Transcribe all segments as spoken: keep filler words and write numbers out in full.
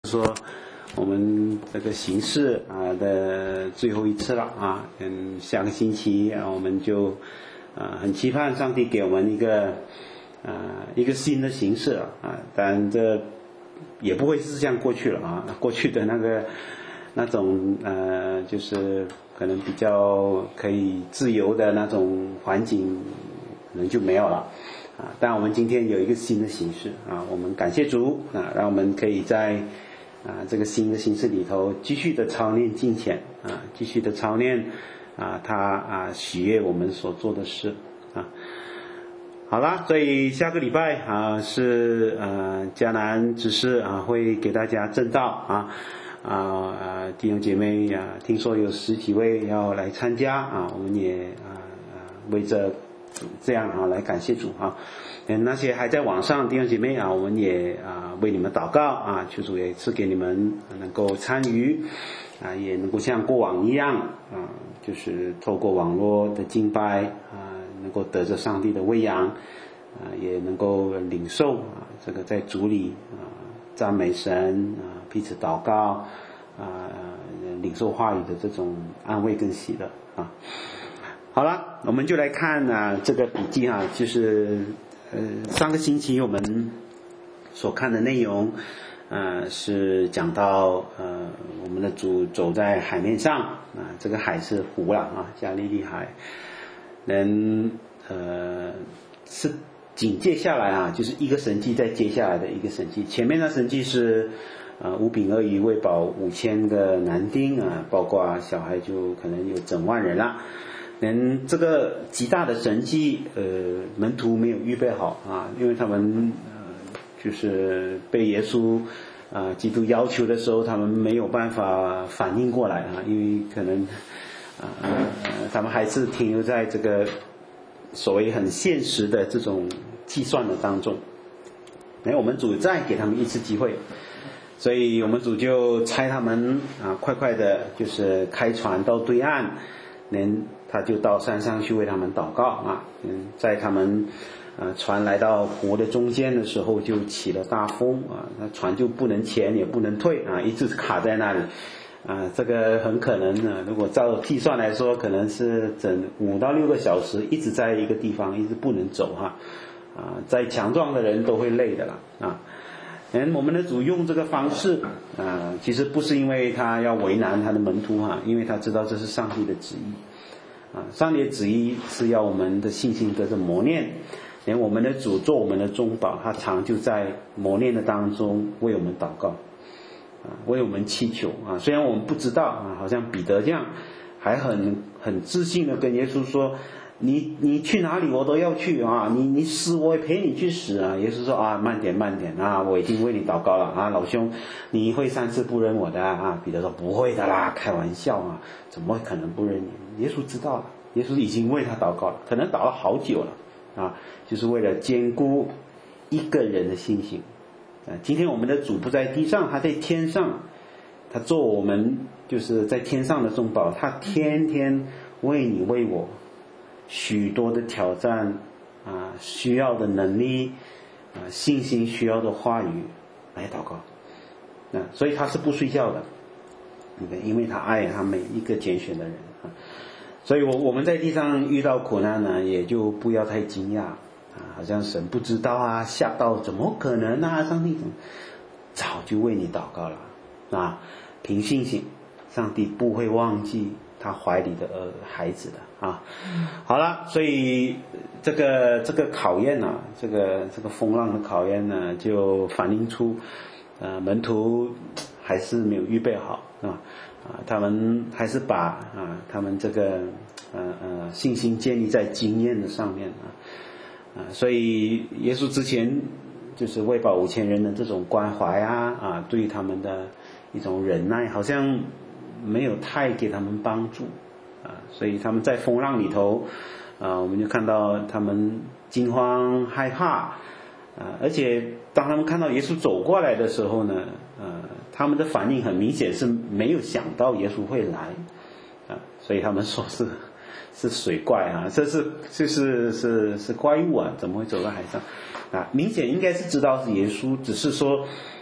说我们这个形式啊的最后一次了啊，嗯，下个星期啊我们就啊很期盼上帝给我们一个啊一个新的形式啊，当然这也不会是这样过去了啊，过去的那个那种呃就是可能比较可以自由的那种环境可能就没有了。啊，但我们今天有一个新的形式啊，我们感谢主啊，让我们可以在啊这个新的形式里头继续的操练敬虔啊，继续的操练啊他啊喜悦我们所做的事啊。好了，所以下个礼拜啊是呃迦南执事啊会给大家证道啊啊弟兄姐妹啊，听说有十几位要来参加啊，我们也啊啊为着这样啊来感谢主啊，嗯，那些还在网上弟兄姐妹啊，我们也啊为你们祷告啊，求主也赐给你们能够参与啊，也能够像过往一样啊，就是透过网络的敬拜啊，能够得着上帝的喂养啊，也能够领受啊这个在主里啊赞美神啊，彼此祷告啊，领受话语的这种安慰跟喜乐啊。好了，我们就来看啊这个笔记哈、啊，就是呃上个星期我们所看的内容，呃是讲到呃我们的主走在海面上啊，这个海是湖了啊，加利利海，能呃是紧接下来啊，就是一个神迹再接下来的一个神迹，前面的神迹是呃五饼二鱼喂饱五千个男丁啊，包括小孩就可能有整万人了。连这个极大的神迹，呃，门徒没有预备好啊，因为他们呃就是被耶稣啊、呃、基督要求的时候，他们没有办法反应过来啊，因为可能啊、呃、他们还是停留在这个所谓很现实的这种计算的当中。哎，我们主再给他们一次机会，所以我们主就差他们啊，快快的，就是开船到对岸。能他就到山上去为他们祷告啊，嗯，在他们呃船来到湖的中间的时候就起了大风啊，那船就不能前也不能退啊，一直卡在那里啊，这个很可能呢，如果照计算来说，可能是整五到六个小时一直在一个地方，一直不能走哈啊，再强壮的人都会累的啦啊。嗯，我们的主用这个方式啊，其实不是因为他要为难他的门徒哈，因为他知道这是上帝的旨意啊。上帝的旨意是要我们的信心得着磨练，连我们的主做我们的中保，他常就在磨练的当中为我们祷告啊，为我们祈求啊。虽然我们不知道啊，好像彼得这样还很很自信的跟耶稣说，你你去哪里我都要去啊，你你死我也陪你去死啊。耶稣说啊，慢点慢点啊，我已经为你祷告了啊，老兄，你会三次不认我的啊。彼得说不会的啦，开玩笑啊，怎么可能不认你？耶稣知道了，耶稣已经为他祷告了，可能祷了好久了啊，就是为了坚固一个人的信心啊。今天我们的主不在地上，他在天上，他做我们就是在天上的中保，他天天为你为我许多的挑战啊，需要的能力啊，信心需要的话语来祷告啊，所以他是不睡觉的，因为他爱他每一个拣选的人啊。所以我我们在地上遇到苦难呢，也就不要太惊讶啊，好像神不知道啊，吓到怎么可能啊，上帝怎么早就为你祷告了啊，凭信心，上帝不会忘记他怀里的儿孩子的啊。好了，所以这个这个考验呢、啊，这个这个风浪的考验呢，就反映出呃门徒还是没有预备好啊啊，他们还是把啊他们这个呃呃信心建立在经验的上面啊啊，所以耶稣之前就是喂饱五千人的这种关怀啊啊，对他们的一种忍耐，好像没有太给他们帮助啊，所以他们在风浪里头啊，我们就看到他们惊慌害怕啊，而且当他们看到耶稣走过来的时候呢，呃，他们的反应很明显是没有想到耶稣会来啊，所以他们说是是水怪啊，这是这是是是怪物啊，怎么会走到海上啊？明显应该是知道是耶稣，只是说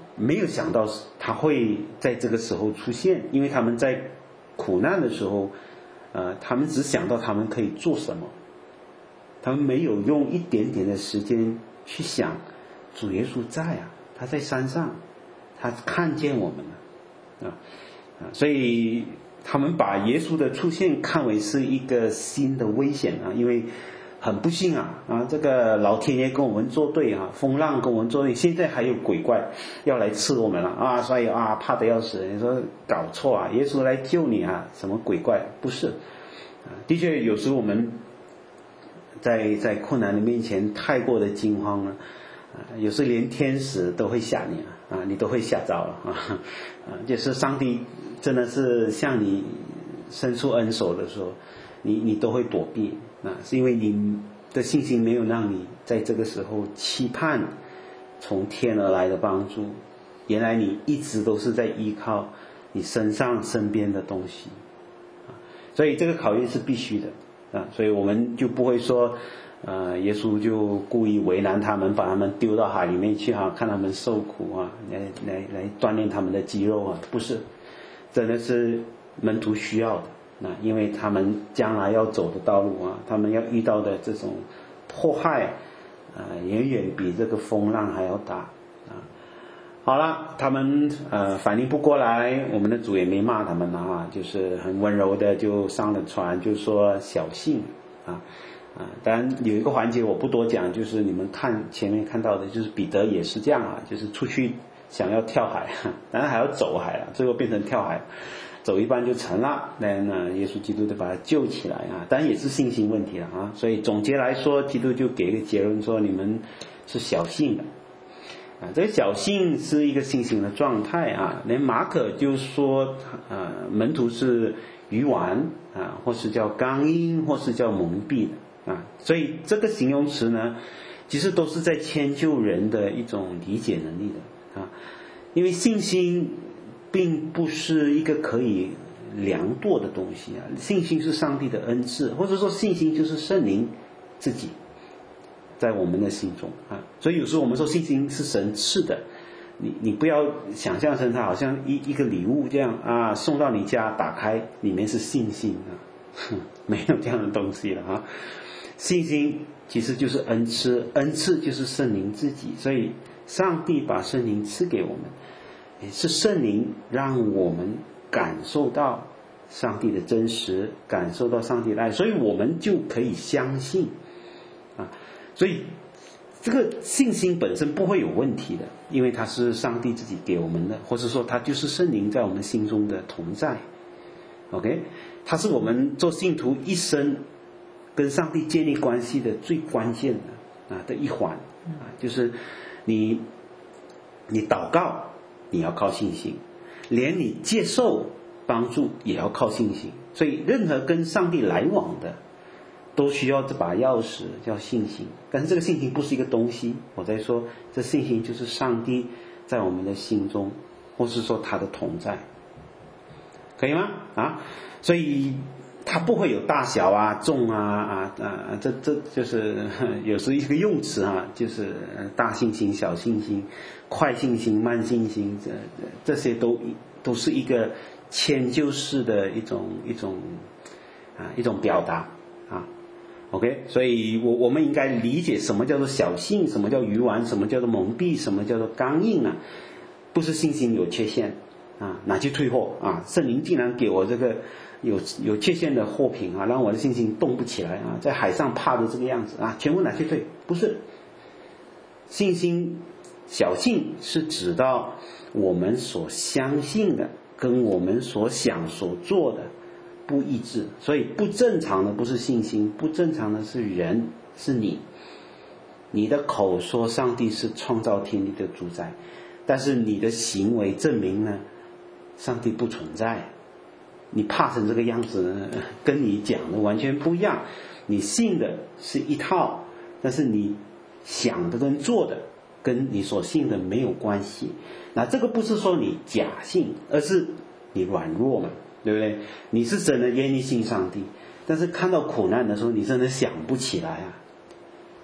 没有想到他会在这个时候出现，因为他们在苦难的时候，呃，他们只想到他们可以做什么，他们没有用一点点的时间去想主耶稣在啊，他在山上，他看见我们了啊啊，所以他们把耶稣的出现看为是一个新的危险啊，因为很不幸啊啊，这个老天爷跟我们作对啊，风浪跟我们作对，现在还有鬼怪要来吃我们了啊，所以啊怕得要死。你说搞错啊，耶稣来救你啊，什么鬼怪？不是啊，的确有时我们在在困难的面前太过的惊慌了啊，有时连天使都会吓你啊，你都会吓着了啊啊，就是上帝真的是向你伸出恩手的时候，你你都会躲避。那是因为你的信心没有让你在这个时候期盼从天而来的帮助，原来你一直都是在依靠你身上身边的东西啊，所以这个考验是必须的啊，所以我们就不会说呃，耶稣就故意为难他们，把他们丢到海里面去哈，看他们受苦啊，来来来锻炼他们的肌肉啊，不是，真的是门徒需要的。那因为他们将来要走的道路啊，他们要遇到的这种迫害啊，远远比这个风浪还要大啊。好了，他们呃反应不过来，我们的主也没骂他们啊，就是很温柔的就上了船，就说小信啊啊。当然有一个环节我不多讲，就是你们看前面看到的，就是彼得也是这样啊，就是出去想要跳海，当然还要走海了，最后变成跳海。走一半就沉了，那呢，耶稣基督就把他救起来啊，当然也是信心问题了啊。所以总结来说，基督就给一个结论说，你们是小信的啊。这个小信是一个信心的状态啊。连马可就说，呃，门徒是愚顽啊，或是叫刚硬，或是叫蒙蔽的啊。所以这个形容词呢，其实都是在迁就人的一种理解能力的啊，因为信心并不是一个可以量度的东西啊，信心是上帝的恩赐，或者说信心就是圣灵自己在我们的心中啊。所以有时候我们说信心是神赐的，你你不要想象成它好像一一个礼物这样啊，送到你家打开里面是信心啊，没有这样的东西了啊。信心其实就是恩赐，恩赐就是圣灵自己，所以上帝把圣灵赐给我们。是圣灵让我们感受到上帝的真实，感受到上帝的爱，所以我们就可以相信啊。所以这个信心本身不会有问题的，因为它是上帝自己给我们的，或者说它就是圣灵在我们心中的同在。OK， 它是我们做信徒一生跟上帝建立关系的最关键的啊的一环啊，就是你你祷告。你要靠信心，连你接受帮助也要靠信心，所以任何跟上帝来往的都需要这把钥匙叫信心。但是这个信心不是一个东西，我在说这信心就是上帝在我们的心中，或是说他的同在，可以吗？啊，所以它不会有大小啊、重啊啊啊，这这就是有时一个用词啊，就是大信心、小信心、快信心、慢信心，这这些都都是一个迁就式的一种一种啊一种表达啊。OK， 所以我我们应该理解什么叫做小信，什么叫愚顽，什么叫做蒙蔽，什么叫做刚硬啊？不是信心有缺陷啊，拿去退货啊！圣灵竟然给我这个有有缺陷的货品啊，让我的信心动不起来啊，在海上怕的这个样子啊，全部拿去退。不是，信心小信是指到我们所相信的跟我们所想所做的不一致，所以不正常的不是信心，不正常的是人，是你。你的口说上帝是创造天地的主宰，但是你的行为证明呢，上帝不存在。你怕成这个样子呢，跟你讲的完全不一样。你信的是一套，但是你想的跟做的跟你所信的没有关系。那这个不是说你假信，而是你软弱嘛，对不对？你是真的愿意信上帝，但是看到苦难的时候，你真的想不起来啊。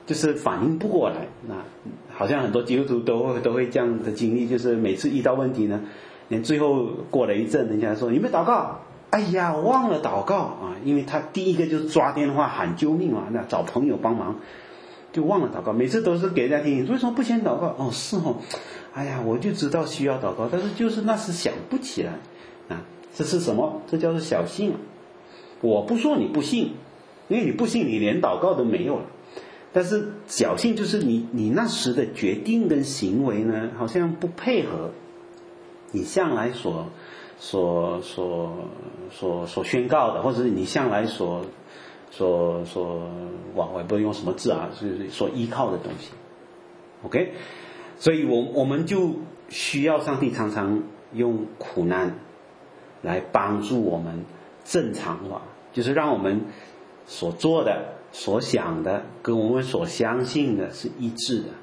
就是反应不过来。那好像很多基督徒都会都会这样的经历，就是每次遇到问题呢，连最后过了一阵，人家说有没有祷告？哎呀，忘了祷告啊！因为他第一个就是抓电话喊救命嘛，那找朋友帮忙，就忘了祷告。每次都是给人家听，为什么不先祷告？哦，是哦，哎呀，我就知道需要祷告，但是就是那时想不起来啊。这是什么？这叫做小信啊！我不说你不信，因为你不信，你连祷告都没有了。但是侥幸就是你你那时的决定跟行为呢，好像不配合你向来所所所所所宣告的，或者是你向来所所所我我也不用什么字啊，是所依靠的东西。OK， 所以我我们就需要上帝常常用苦难来帮助我们正常化，就是让我们所做的所想的跟我们所相信的是一致的。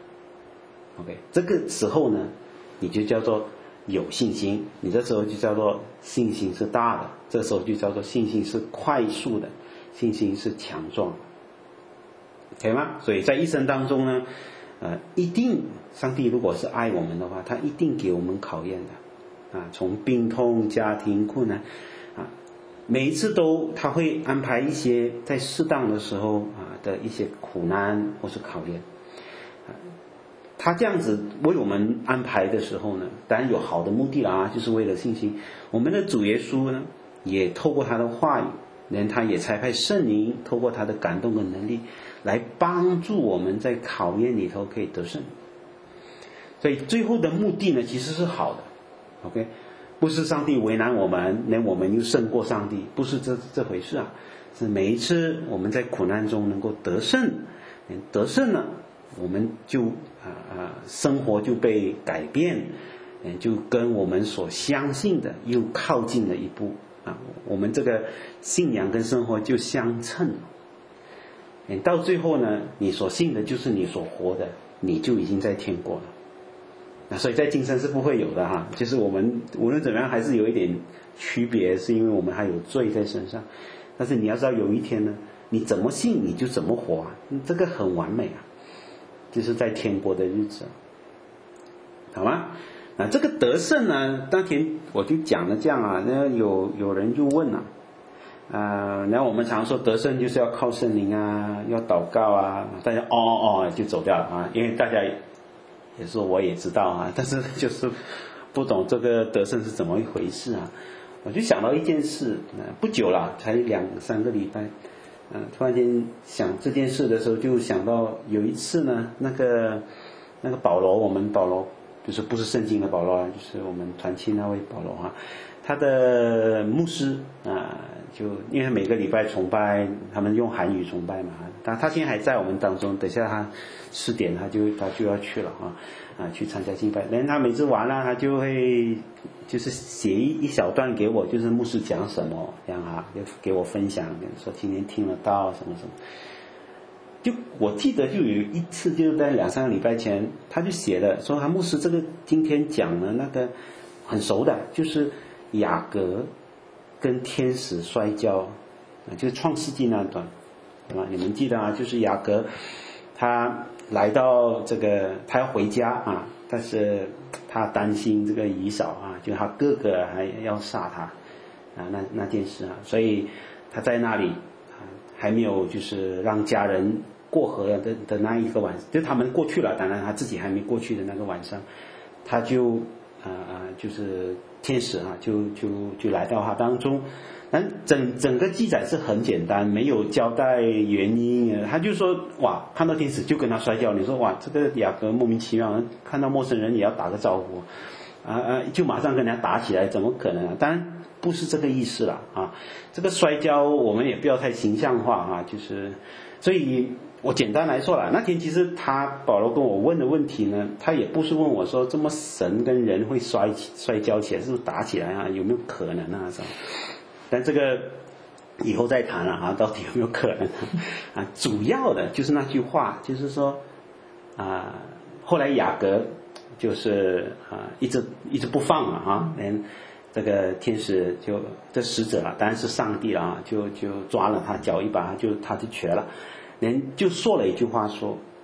OK， 这个时候呢你就叫做有信心，你这时候就叫做信心是大的，这时候就叫做信心是快速的，信心是强壮的，可以吗？所以在一生当中呢呃，一定上帝如果是爱我们的话，他一定给我们考验的啊，从病痛、家庭困难啊，每一次都他会安排一些在适当的时候啊的一些苦难或是考验。他这样子为我们安排的时候呢，当然有好的目的啦，就是为了信心。我们的主耶稣呢，也透过他的话语，连他也差派圣灵，透过他的感动跟能力，来帮助我们在考验里头可以得胜。所以最后的目的呢，其实是好的。OK， 不是上帝为难我们，连我们又胜过上帝，不是这这回事啊。是每一次我们在苦难中能够得胜，得胜了，我们就啊啊，生活就被改变，嗯，就跟我们所相信的又靠近了一步啊，我们这个信仰跟生活就相称了。嗯，到最后呢，你所信的就是你所活的，你就已经在天国了。那所以在今生是不会有的哈，就是我们无论怎么样还是有一点区别，是因为我们还有罪在身上。但是你要知道，有一天呢，你怎么信你就怎么活啊，这个很完美啊。就是在天国的日子，好吗？那这个得胜呢，当天我就讲了这样啊，那有有人就问了，啊，然后我们常说得胜就是要靠圣灵啊，要祷告啊，大家哦哦就走掉了啊，因为大家也说我也知道啊，但是就是不懂这个得胜是怎么一回事啊。我就想到一件事，不久了，才两三个礼拜。嗯，突然间想这件事的时候，就想到有一次呢，那个那个保罗，我们保罗就是不是圣经的保罗啊，就是我们团契那位保罗啊，他的牧师啊，就因为每个礼拜崇拜，他们用韩语崇拜嘛，但他现在还在我们当中，等下他十点他就他就要去了啊啊，去参加敬拜。然后他每次完了，他就会就是写一一小段给我，就是牧师讲什么这样啊，就给我分享，说今天听了到什么什么。就我记得就有一次，就在两三个礼拜前，他就写了说他牧师这个今天讲的那个很熟的，就是雅各跟天使摔跤啊，就是创世纪那段，对吧？你们记得啊，就是雅各他来到这个，他要回家啊，但是他担心这个以扫啊，就他哥哥还要杀他啊，那那件事啊，所以他在那里啊，还没有就是让家人过河的的那一个晚上，就他们过去了，当然他自己还没过去的那个晚上，他就啊啊，就是天使啊，就就就来到他当中。但整整个记载是很简单，没有交代原因。他就说哇，看到天使就跟他摔跤。你说哇，这个雅各莫名其妙，看到陌生人也要打个招呼啊啊，就马上跟人家打起来，怎么可能啊？当然不是这个意思啦啊。这个摔跤我们也不要太形象化啊，就是所以我简单来说啦，那天其实他保罗跟我问的问题呢，他也不是问我说这么神跟人会摔摔跤起来，是不是打起来啊？有没有可能啊？什么？但这个以后再谈了啊，到底有没有可能啊？主要的就是那句话，就是说啊，后来雅各就是啊一直一直不放了啊，连这个天使就这使者啊，当然是上帝啊，就就抓了他脚一把，就他就瘸了，连就说了一句话说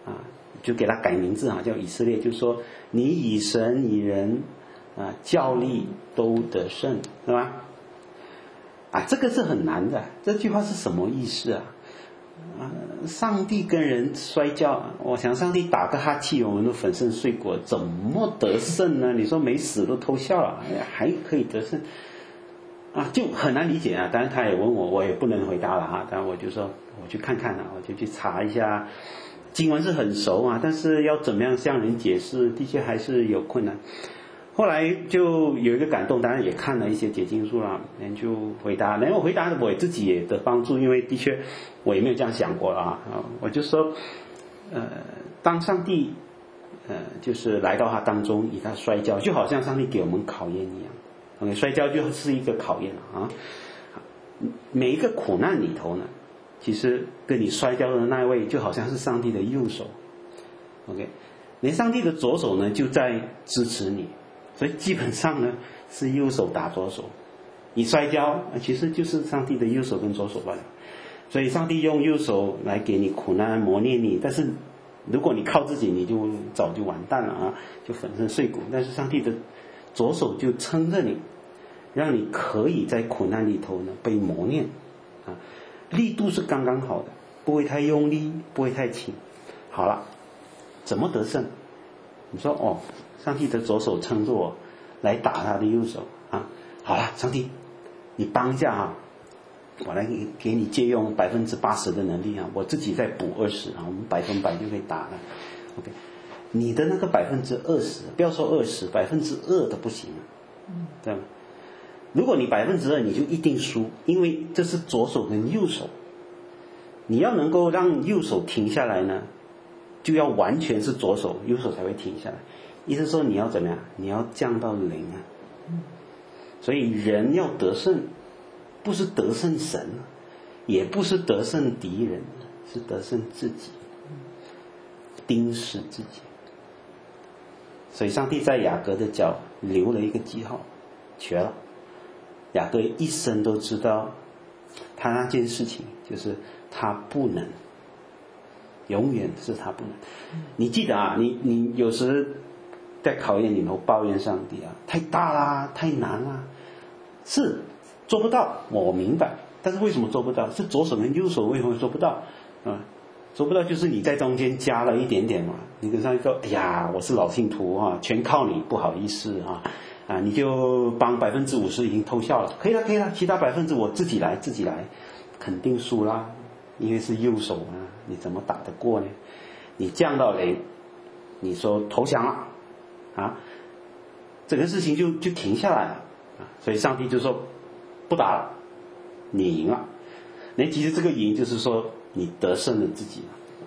啊，就给他改名字啊，叫以色列，就是说你以神以人啊较力都得胜，是吧？啊，这个是很难的。这句话是什么意思啊？啊，上帝跟人摔跤，我想上帝打个哈气，我们都粉身碎骨，怎么得胜呢？你说没死都偷笑了，哎呀，还可以得胜啊，就很难理解啊。当然他也问我，我也不能回答了哈。当然我就说我去看看啊，我就去查一下。经文是很熟啊，但是要怎么样向人解释，的确还是有困难。后来就有一个感动，当然也看了一些解经书啦，就回答，然后我回答我自己也得帮助，因为的确我也没有这样想过啊。我就说，呃，当上帝呃就是来到他当中，与他摔跤，就好像上帝给我们考验一样。OK， 摔跤就是一个考验啊。每一个苦难里头呢，其实跟你摔跤的那位就好像是上帝的右手 ，OK， 连上帝的左手呢就在支持你。所以基本上呢是右手打左手，你摔跤其实就是上帝的右手跟左手罢了。所以上帝用右手来给你苦难磨练你，但是如果你靠自己，你就早就完蛋了啊，就粉身碎骨。但是上帝的左手就撑着你，让你可以在苦难里头呢被磨练啊，力度是刚刚好的，不会太用力，不会太轻。好了，怎么得胜？你说哦，上帝的左手撑着我来打他的右手啊！好了，上帝，你帮一下啊，我来给给你借用百分之八十的能力啊，我自己再补二十啊，我们百分百就可以打了。OK， 你的那个百分之二十，不要说二十，百分之二都不行啊，对吗？如果你百分之二，你就一定输，因为这是左手跟右手，你要能够让右手停下来呢，就要完全是左手，右手才会停下来。意思说你要怎么样？你要降到零啊！所以人要得胜，不是得胜神，也不是得胜敌人，是得胜自己，钉死自己。所以上帝在雅各的脚留了一个记号，绝了。雅各一生都知道，他那件事情就是他不能。永远是他不能。你记得啊，你你有时在考验里头抱怨上帝啊，太大啦，太难啦，是做不到，我明白。但是为什么做不到？是左手跟右手为什么做不到啊？做不到就是你在中间加了一点点嘛。你跟上帝说，哎呀，我是老信徒啊，全靠你，不好意思啊啊，你就帮百分之五十已经偷笑了，可以了可以了，其他百分之我自己来自己来，肯定输啦，因为是右手啊。你怎么打得过呢？你降到零，你说投降了啊，整个事情就就停下来了啊。所以上帝就说不打了，你赢了。那其实这个赢就是说你得胜了自己了。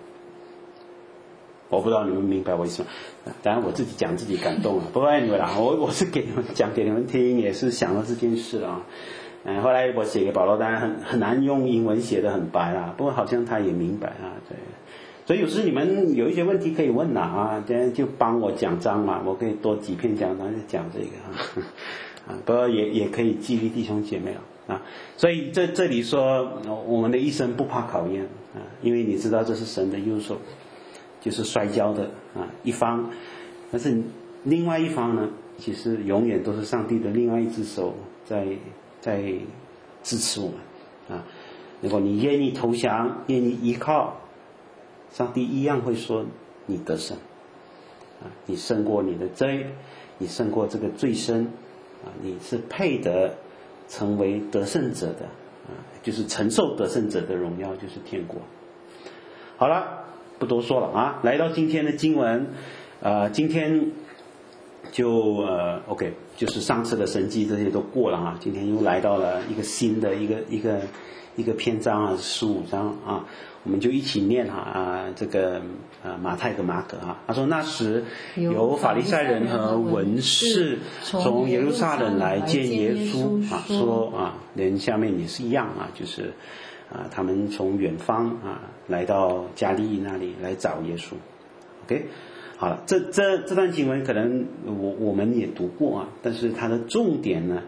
我不知道你们明白我意思吗？当然我自己讲自己感动了，不过anyway啦，我我是给你们讲给你们听，也是想到这件事啊。嗯，后来我写给保罗，当然很很难用英文写得很白啦，不过好像他也明白啊，对。所以有时你们有一些问题可以问啦啊，这样就帮我讲章嘛，我可以多几篇讲章就讲这个啊，啊，不过也也可以激励弟兄姐妹啊。所以这这里说我们的一生不怕考验啊，因为你知道这是神的右手，就是摔跤的啊一方，但是另外一方呢，其实永远都是上帝的另外一只手在。在支持我们啊！如果你愿意投降，愿意依靠，上帝一样会说你得胜啊！你胜过你的罪，你胜过这个罪身啊！你是配得成为得胜者的啊！就是承受得胜者的荣耀，就是天国。好了，不多说了啊！来到今天的经文，呃，今天。就呃 OK， 就是上次的神迹这些都过了啊，今天又来到了一个新的一个一个一个篇章啊，十五章啊，我们就一起念哈啊这个啊马太跟马可啊，他说那时有法利赛人和文士从耶路撒冷来见耶稣啊，说啊连下面也是一样啊，就是啊他们从远方啊来到加利利那里来找耶稣 ，OK。好了，这这这段经文可能我我们也读过啊，但是它的重点呢，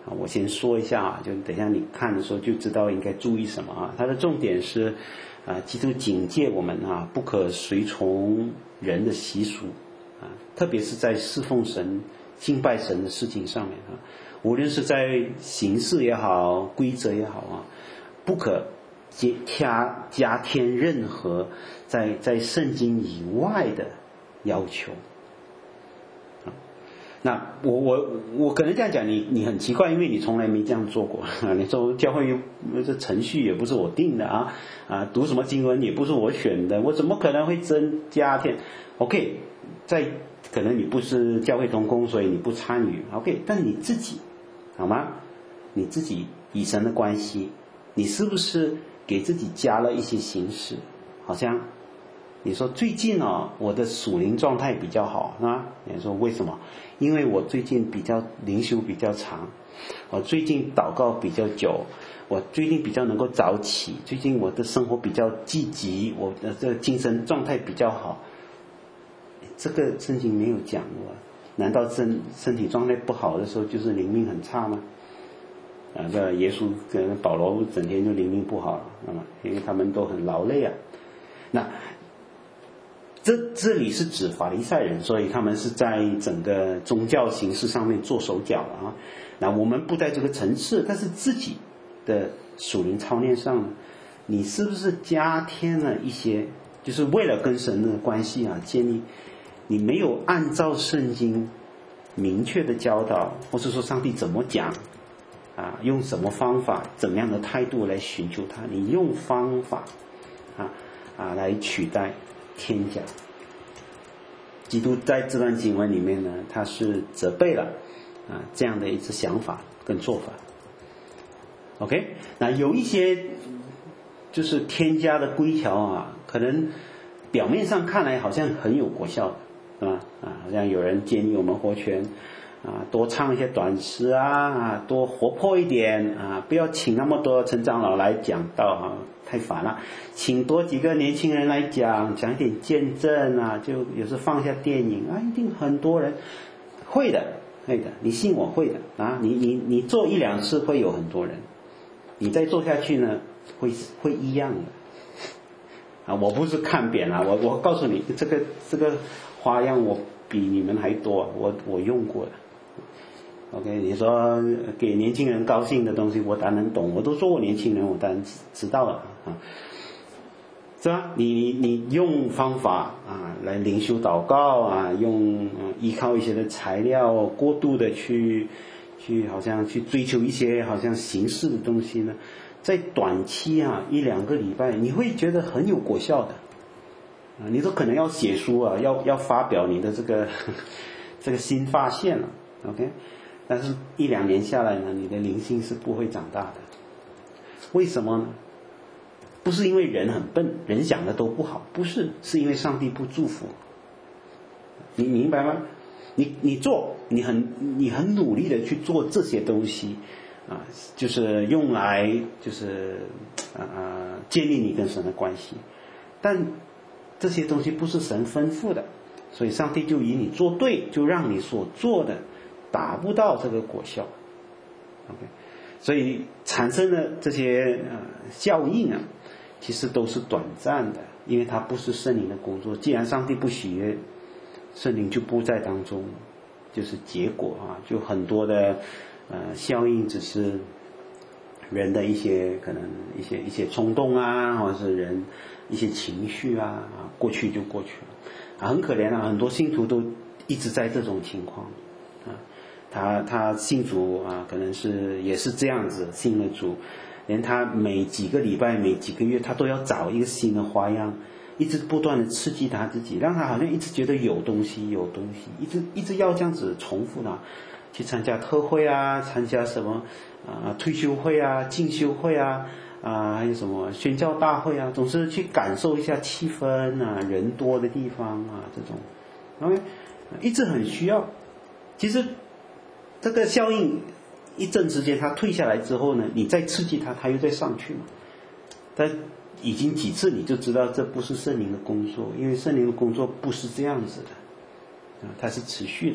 啊，我先说一下啊，就等一下你看的时候就知道应该注意什么啊。它的重点是啊，基督警戒我们啊，不可随从人的习俗啊，特别是在侍奉神、敬拜神的事情上面啊，无论是在形式也好、规则也好啊，不可加加添任何在在圣经以外的要求。那我我我可能这样讲你你很奇怪，因为你从来没这样做过啊。你说教会这程序也不是我定的啊啊，读什么经文也不是我选的，我怎么可能会增加添 ？OK， 在可能你不是教会同工，所以你不参与 OK， 但你自己好吗？你自己与神的关系，你是不是给自己加了一些形式？好像你说最近哦，我的属灵状态比较好啊。你说为什么？因为我最近比较灵修比较长，我最近祷告比较久，我最近比较能够早起，最近我的生活比较积极，我的这个精神状态比较好。这个圣经没有讲过，难道身身体状态不好的时候就是灵命很差吗？啊，这耶稣跟保罗整天就灵命不好了，那么因为他们都很劳累啊。那这这里是指法利赛人，所以他们是在整个宗教形式上面做手脚了啊。那我们不在这个层次，但是自己的属灵操练上，你是不是加添了一些，就是为了跟神的关系啊建立，你没有按照圣经明确的教导，或是说上帝怎么讲啊，用什么方法、怎么样的态度来寻求他，你用方法啊啊来取代添加。基督在这段经文里面呢，他是责备了啊这样的一次想法跟做法。OK， 那有一些就是添加的规条啊，可能表面上看来好像很有果效的，是吧？啊，好像有人建议我们活泉啊多唱一些短诗啊，啊多活泼一点啊，不要请那么多陈长老来讲道啊，太烦了，请多几个年轻人来讲，讲一点见证啊，就有时放下电影啊，一定很多人会的，会的，你信我会的啊，你你你做一两次会有很多人，你再做下去呢，会会一样的啊。我不是看扁了，我我告诉你，这个这个花样我比你们还多，我我用过的。OK， 你说给年轻人高兴的东西，我当然懂，我都做过年轻人，我当然知道了啊，是吧？你你你用方法啊来灵修祷告啊，用、啊、依靠一些的材料，过度的去去好像去追求一些好像形式的东西呢，在短期啊一两个礼拜，你会觉得很有果效的啊，你都可能要写书啊，要要发表你的这个这个新发现了 ，OK。但是一两年下来呢，你的灵性是不会长大的。为什么呢？不是因为人很笨，人想的都不好，不是，是因为上帝不祝福。你明白吗？你你做，你很你很努力的去做这些东西啊，就是用来就是啊、呃、建立你跟神的关系，但这些东西不是神吩咐的，所以上帝就以你做对，就让你所做的达不到这个果效 ，OK， 所以产生的这些呃效应啊，其实都是短暂的，因为它不是圣灵的工作。既然上帝不喜悦，圣灵就不在当中，就是结果啊，就很多的呃效应只是人的一些可能一些一些冲动啊，或者是人一些情绪啊，啊过去就过去了，啊很可怜啊，很多信徒都一直在这种情况啊。他他信主啊，可能是也是这样子信了主，连他每几个礼拜、每几个月，他都要找一个新的花样，一直不断的刺激他自己，让他好像一直觉得有东西、有东西，一直一直要这样子重复的去参加特会啊，参加什么啊退休会啊、进修会啊啊，还有什么宣教大会啊，总是去感受一下气氛啊，人多的地方啊，这种，然后一直很需要，其实。这个效应一阵之间，它退下来之后呢，你再刺激它，它又再上去嘛。但已经几次你就知道这不是圣灵的工作，因为圣灵的工作不是这样子的，啊，它是持续的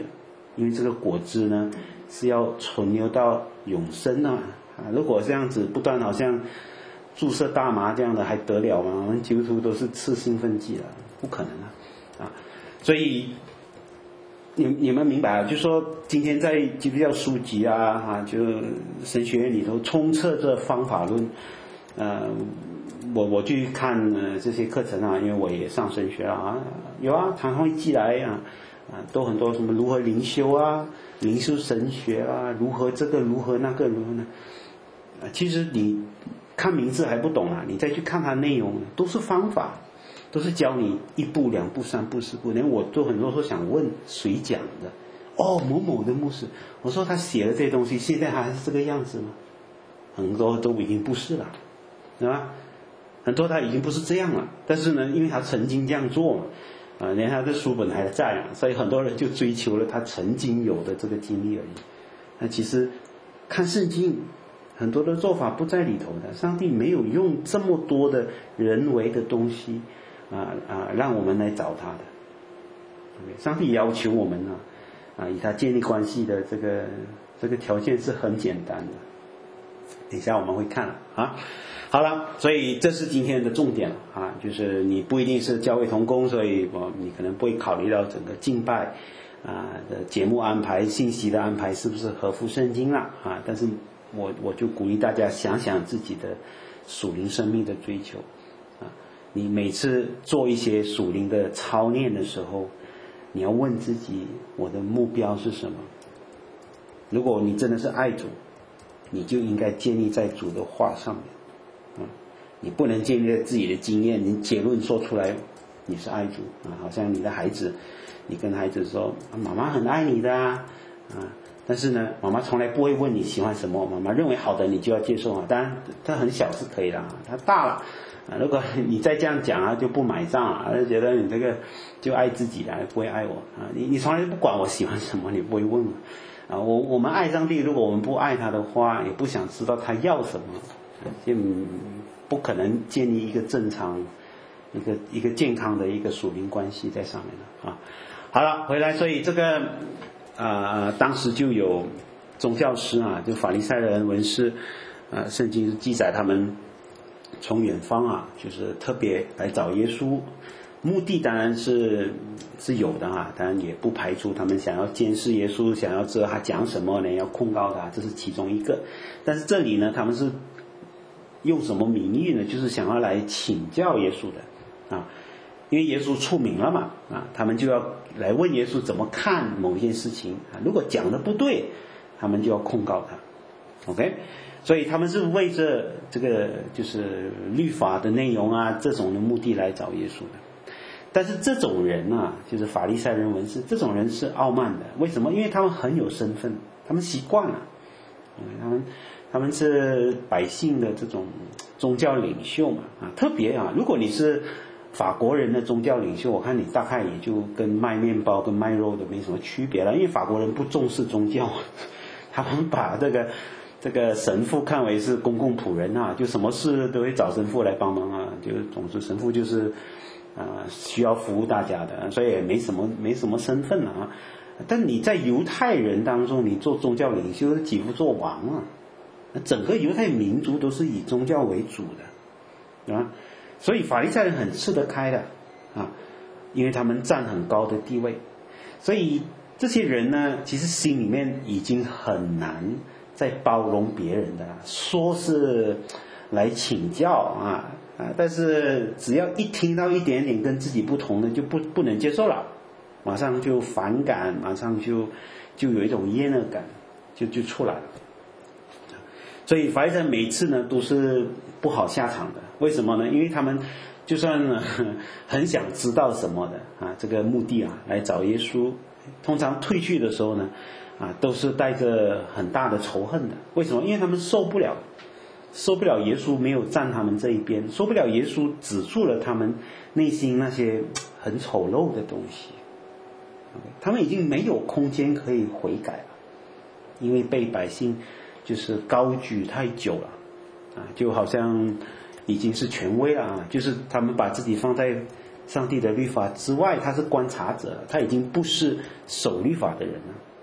因为这个果子呢是要存留到永生的嘛。啊，如果这样子不断好像注射大麻这样的还得了吗？我们基督徒都是吃兴奋剂了，不可能啊！啊，所以你你们明白啊？就说今天在基督教书籍啊，啊，就神学院里头充斥着方法论。呃，我我去看呃这些课程啊，因为我也上神学了啊，有啊，常常会寄来啊啊，都很多什么如何灵修啊，灵修神学啊，如何这个如何那个如何呢？啊，其实你看名字还不懂啊，你再去看它内容，都是方法，都是教你一步两步三步四步。连我都很多时候想问谁讲的？哦，某某的牧师，我说他写的这些东西，现在还是这个样子吗？很多都已经不是了，对吧？很多他已经不是这样了。但是呢，因为他曾经这样做嘛，啊，连他的书本还在啊，所以很多人就追求了他曾经有的这个经历而已。那其实看圣经，很多的做法不在里头的，上帝没有用这么多的人为的东西啊啊，让我们来找他的。上帝要求我们呢，啊，与他建立关系的这个这个条件是很简单的。等一下我们会看啊。好了，所以这是今天的重点啊，就是你不一定是教会同工，所以我你可能不会考虑到整个敬拜啊的节目安排、信息的安排是不是合乎圣经了啊？但是我我就鼓励大家想想自己的属灵生命的追求啊。你每次做一些属灵的操练的时候，你要问自己，我的目标是什么？如果你真的是爱主，你就应该建立在主的话上面。嗯，你不能建立在自己的经验，你结论说出来你是爱主啊，好像你的孩子，你跟孩子说妈妈很爱你的啊，啊，但是呢，妈妈从来不会问你喜欢什么，妈妈认为好的你就要接受啊。当然，他很小是可以的啊，他大了啊，如果你再这样讲啊，就不买账啊，就觉得你这个就爱自己啊，不会爱我啊。你你从来不管我喜欢什么，你不会问我啊。我我们爱上帝，如果我们不爱他的话，也不想知道他要什么。就不可能建立一个正常、一个一个健康的一个属灵关系在上面了啊。好了，回来，所以这个呃，当时就有宗教师啊，就法利赛人、文士，呃，圣经记载他们从远方啊，就是特别来找耶稣，目的当然是是有的啊，当然也不排除他们想要监视耶稣，想要知道他讲什么呢，要控告他，这是其中一个。但是这里呢，他们是用什么名义呢？就是想要来请教耶稣的啊，因为耶稣出名了嘛啊，他们就要来问耶稣怎么看某一件事情啊，如果讲的不对，他们就要控告他。OK， 所以他们是为着这个就是律法的内容啊这种的目的来找耶稣的。但是这种人啊，就是法利赛人、文士，这种人是傲慢的。为什么？因为他们很有身份，他们习惯了，他们。他们是百姓的这种宗教领袖嘛啊，特别啊，如果你是法国人的宗教领袖，我看你大概也就跟卖面包跟卖肉的没什么区别了，因为法国人不重视宗教，他们把这个这个神父看为是公共仆人啊，就什么事都会找神父来帮忙啊，就总之神父就是啊、呃、需要服务大家的，所以也没什么没什么身份了啊。但你在犹太人当中，你做宗教领袖几乎做王啊。整个犹太民族都是以宗教为主的，啊，所以法利赛人很吃得开的啊，因为他们占很高的地位，所以这些人呢，其实心里面已经很难再包容别人的了。说是来请教啊啊，但是只要一听到一点点跟自己不同的，就不不能接受了，马上就反感，马上就就有一种厌恶感，就就出来了。所以法利赛人每次呢都是不好下场的，为什么呢？因为他们就算呢很想知道什么的啊，这个目的啊来找耶稣，通常退去的时候呢啊都是带着很大的仇恨的。为什么？因为他们受不了，受不了耶稣没有站他们这一边，受不了耶稣指出了他们内心那些很丑陋的东西，他们已经没有空间可以悔改了，因为被百姓就是高举太久了啊，就好像已经是权威了啊，就是他们把自己放在上帝的律法之外，他是观察者，他已经不是守律法的人了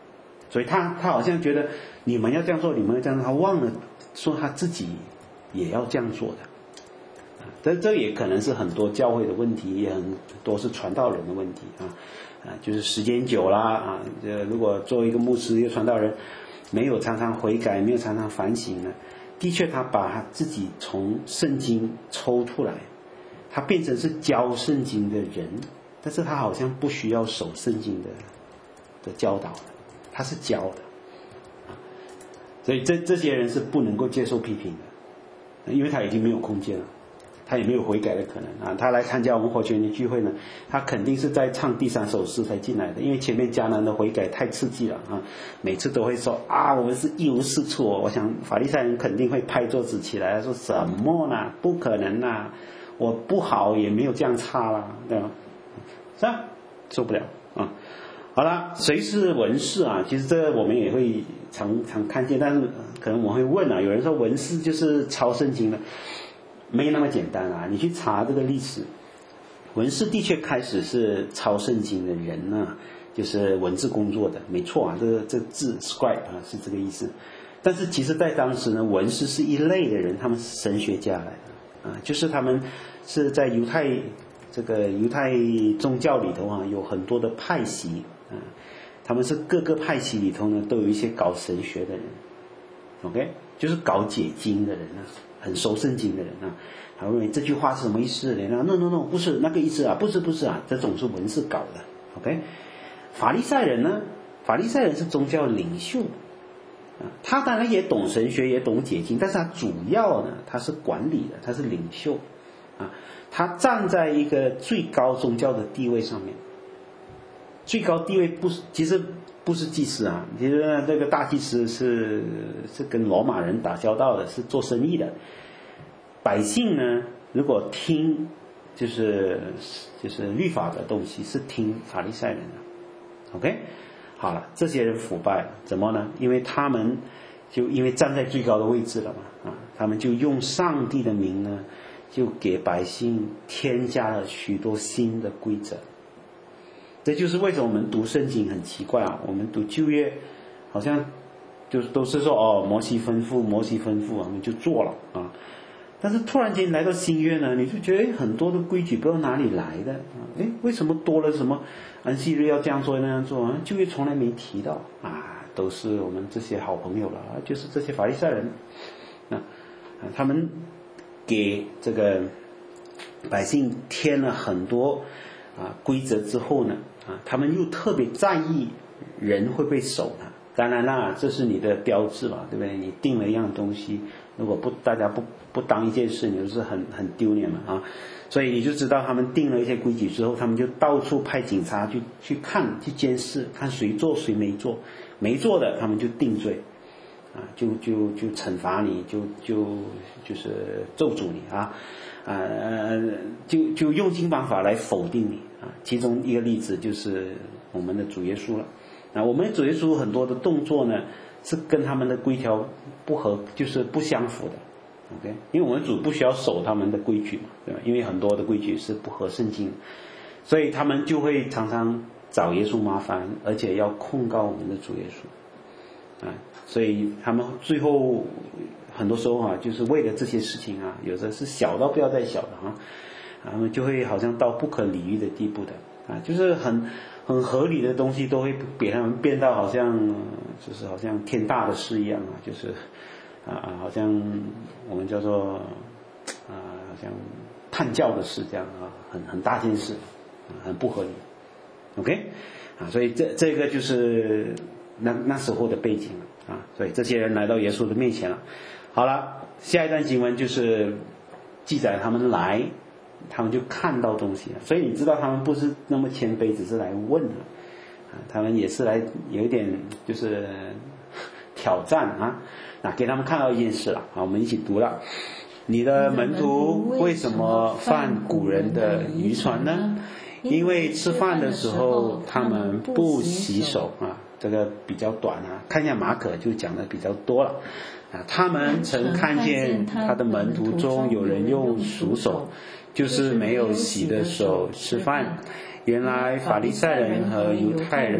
所以他他好像觉得你们要这样做，你们要这样做，他忘了说他自己也要这样做的。这这也可能是很多教会的问题，也很多是传道人的问题啊啊，就是时间久啦啊，这如果作为一个牧师一个传道人，没有常常悔改，没有常常反省呢，的确他把他自己从圣经抽出来，他变成是教圣经的人，但是他好像不需要守圣经的的教导，他是教的，所以这这些人是不能够接受批评的，因为他已经没有空间了，他也没有悔改的可能啊。他来参加我们活泉的聚会呢，他肯定是在唱第三首诗才进来的，因为前面迦南的悔改太刺激了啊，每次都会说啊，我们是一无是处哦。我想法利赛人肯定会拍桌子起来说什么呢？不可能啊，我不好也没有这样差啦，对吧？是啊，受不了啊。好了，谁是文士啊？其实这个我们也会常常看见，但是可能我会问啊，有人说文士就是抄圣经的，没那么简单啊！你去查这个历史，文士的确开始是抄圣经的人呢、啊，就是文字工作的，没错啊，这个这个字 scribe 啊是这个意思。但是其实在当时呢，文士是一类的人，他们是神学家来的啊，就是他们是在犹太这个犹太宗教里头啊，有很多的派系啊，他们是各个派系里头呢都有一些搞神学的人 ，OK， 就是搞解经的人啊。很熟圣经的人啊，他认为这句话是什么意思？人家 no no no 不是那个意思啊，不是不是啊，这种是文士搞的 ，OK。法利赛人呢，法利赛人是宗教领袖啊，他当然也懂神学，也懂解经，但是他主要呢，他是管理的，他是领袖啊，他站在一个最高宗教的地位上面，最高地位不是其实。不是祭司啊，其实呢，这个大祭司是是跟罗马人打交道的，是做生意的。百姓呢，如果听就是就是律法的东西，是听法利赛人的。OK， 好了，这些人腐败了，怎么呢？因为他们就因为站在最高的位置了嘛，啊，他们就用上帝的名呢，就给百姓添加了许多新的规则。这就是为什么我们读圣经很奇怪啊，我们读旧约好像就是都是说哦，摩西吩咐摩西吩咐我们就做了啊，但是突然间来到新约呢，你就觉得很多的规矩不知道哪里来的啊，诶，为什么多了什么安息日要这样做那样做啊？旧约从来没提到啊，都是我们这些好朋友了啊，就是这些法利赛人啊，他们给这个百姓添了很多啊规则之后呢，啊，他们又特别在意人会不会守它。当然啦，这是你的标志嘛，对不对？你定了一样东西，如果不大家不不当一件事，你就是很很丢脸嘛啊。所以你就知道他们定了一些规矩之后，他们就到处派警察去去看去监视，看谁做谁没做，没做的他们就定罪，啊，就就就惩罚你，就就就是咒诅你啊。啊，就就用尽办法来否定你啊！其中一个例子就是我们的主耶稣了。啊，我们的主耶稣很多的动作呢，是跟他们的规条不合，就是不相符的。OK， 因为我们主不需要守他们的规矩嘛，对吧？因为很多的规矩是不合圣经，所以他们就会常常找耶稣麻烦，而且要控告我们的主耶稣。啊，所以他们最后很多时候啊，就是为了这些事情啊，有的是小到不要再小的啊，他们就会好像到不可理喻的地步的啊，就是很很合理的东西都会给他们变到好像就是好像天大的事一样啊，就是啊好像我们叫做啊好像叛教的事这样啊，很很大件事，很不合理。OK， 啊，所以这这个就是那那时候的背景了啊，所以这些人来到耶稣的面前了。好了，下一段经文就是记载他们来，他们就看到东西了，所以你知道他们不是那么谦卑，只是来问了啊，他们也是来有一点就是挑战啊，啊，给他们看到一件事了啊，我们一起读了。你的门徒为什么犯古人的渔船呢？因为吃饭的时候他们不洗手啊，这个比较短啊，看一下马可就讲的比较多了啊。他们曾看见他的门徒中有人用熟手，就是没有洗的手吃饭。原来法利赛人和犹太人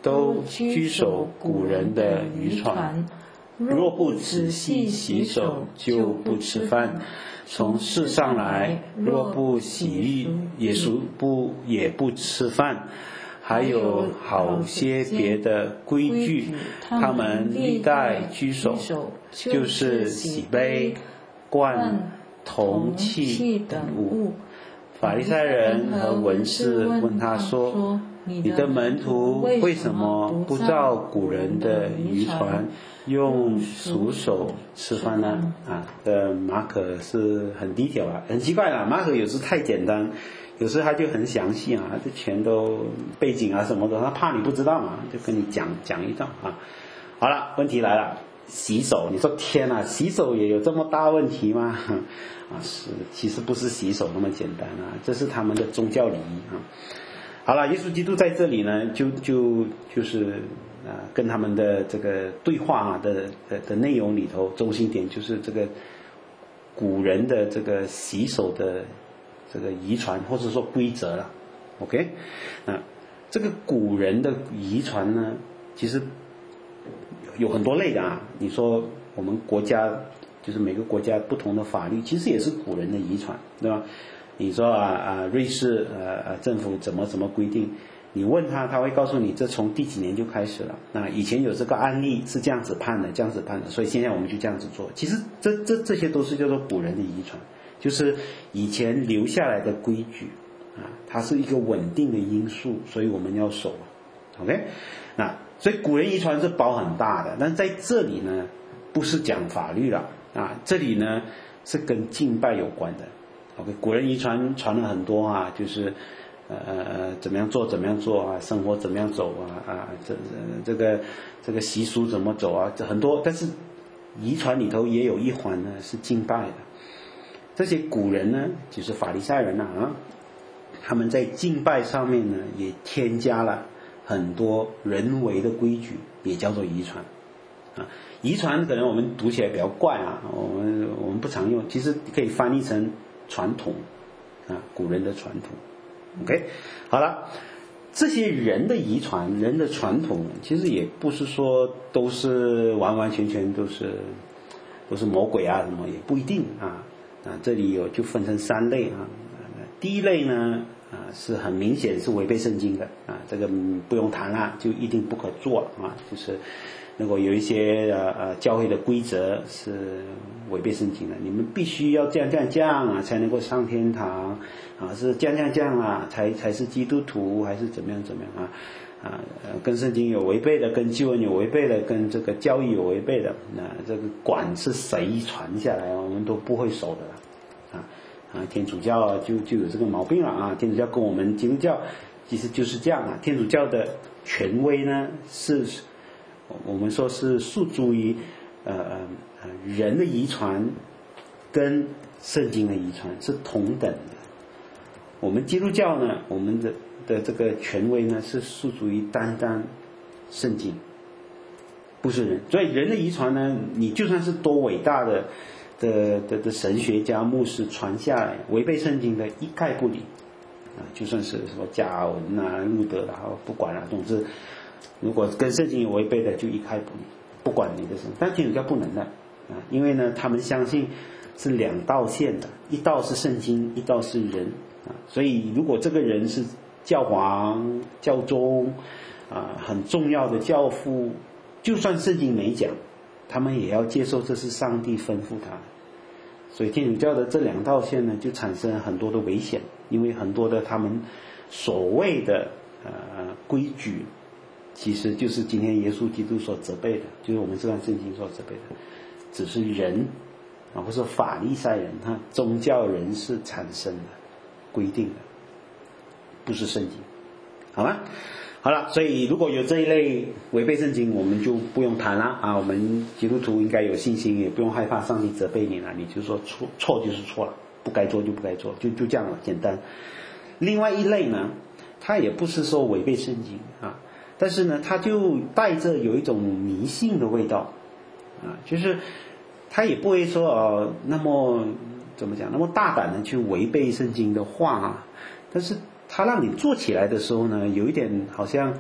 都居守古人的渔船。若不仔细洗手，就不吃饭。从世上来，若不洗浴，也属不也不吃饭。还有好些别的规矩，他们历代居守，就是洗杯、罐、铜器等物。法利赛人和文士问他说：“你的门徒为什么不照古人的渔船，用熟手吃饭呢？” 啊，这马可是很低调啊，很奇怪啦。马可有时太简单，有时他就很详细啊，这全都背景啊什么的，他怕你不知道嘛，就跟你讲讲一段啊。好了，问题来了，洗手，你说天啊，洗手也有这么大问题吗？啊，是，其实不是洗手那么简单啊，这是他们的宗教礼仪啊。好了，耶稣基督在这里呢，就就就是啊，跟他们的这个对话啊的的的内容里头，中心点就是这个古人的这个洗手的这个遗传或者说规则了。OK， 啊，这个古人的遗传呢，其实有很多类的啊。你说我们国家就是每个国家不同的法律，其实也是古人的遗传，对吧？你说啊啊，瑞士呃政府怎么怎么规定？你问他，他会告诉你这从第几年就开始了。那以前有这个案例是这样子判的，这样子判的，所以现在我们就这样子做。其实这这这些都是叫做古人的遗传，就是以前留下来的规矩啊，它是一个稳定的因素，所以我们要守。OK， 那所以古人遗传是包很大的，但在这里呢，不是讲法律了啊，这里呢是跟敬拜有关的。OK， 古人遗传传了很多啊，就是呃呃怎么样做怎么样做啊，生活怎么样走啊啊，这这个这个习俗怎么走啊，这很多，但是遗传里头也有一环呢是敬拜的。这些古人呢，就是法利赛人啊，他们在敬拜上面呢也添加了很多人为的规矩，也叫做遗传啊。遗传可能我们读起来比较怪啊，我们我们不常用，其实可以翻译成传统啊，古人的传统。OK， 好了，这些人的遗传、人的传统，其实也不是说都是完完全全都是都是魔鬼啊什么，也不一定啊。啊，这里有就分成三类啊。第一类呢，啊是很明显是违背圣经的啊，这个不用谈了，就一定不可做啊，就是如果有一些呃呃教会的规则是违背圣经的，你们必须要这样这样这样啊才能够上天堂啊，是这样这样这样啊才才是基督徒，还是怎么样怎么样啊啊呃跟圣经有违背的，跟救恩有违背的，跟这个教义有违背的，那这个管是谁传下来，我们都不会守的了啊啊天主教就就有这个毛病了啊，天主教跟我们基督教其实就是这样啊，天主教的权威呢是我们说是诉诸于呃呃人的遗传跟圣经的遗传是同等的。我们基督教呢，我们的的这个权威呢是诉诸于单单圣经，不是人。所以人的遗传呢，你就算是多伟大的的的的神学家、牧师传下来，违背圣经的一概不理啊，就算是什么加尔文啊、路德啊，不管了，总之。如果跟圣经有违背的，就一概不理，不管你的什么。但天主教不能的啊，因为呢，他们相信是两道线的，一道是圣经，一道是人啊。所以，如果这个人是教皇、教宗啊，很重要的教父，就算圣经没讲，他们也要接受这是上帝吩咐他的。所以，天主教的这两道线呢，就产生很多的危险，因为很多的他们所谓的呃规矩。其实就是今天耶稣基督所责备的，就是我们这段圣经所责备的，只是人啊，或者法利赛人哈，宗教人士产生的规定的，不是圣经，好吗？好了，所以如果有这一类违背圣经，我们就不用谈了啊。我们基督徒应该有信心，也不用害怕上帝责备你了，你就说错错就是错了，不该做就不该做，就就这样了，简单。另外一类呢，他也不是说违背圣经啊。但是呢，他就带着有一种迷信的味道，啊，就是他也不会说呃那么怎么讲，那么大胆的去违背圣经的话啊，但是他让你做起来的时候呢，有一点好像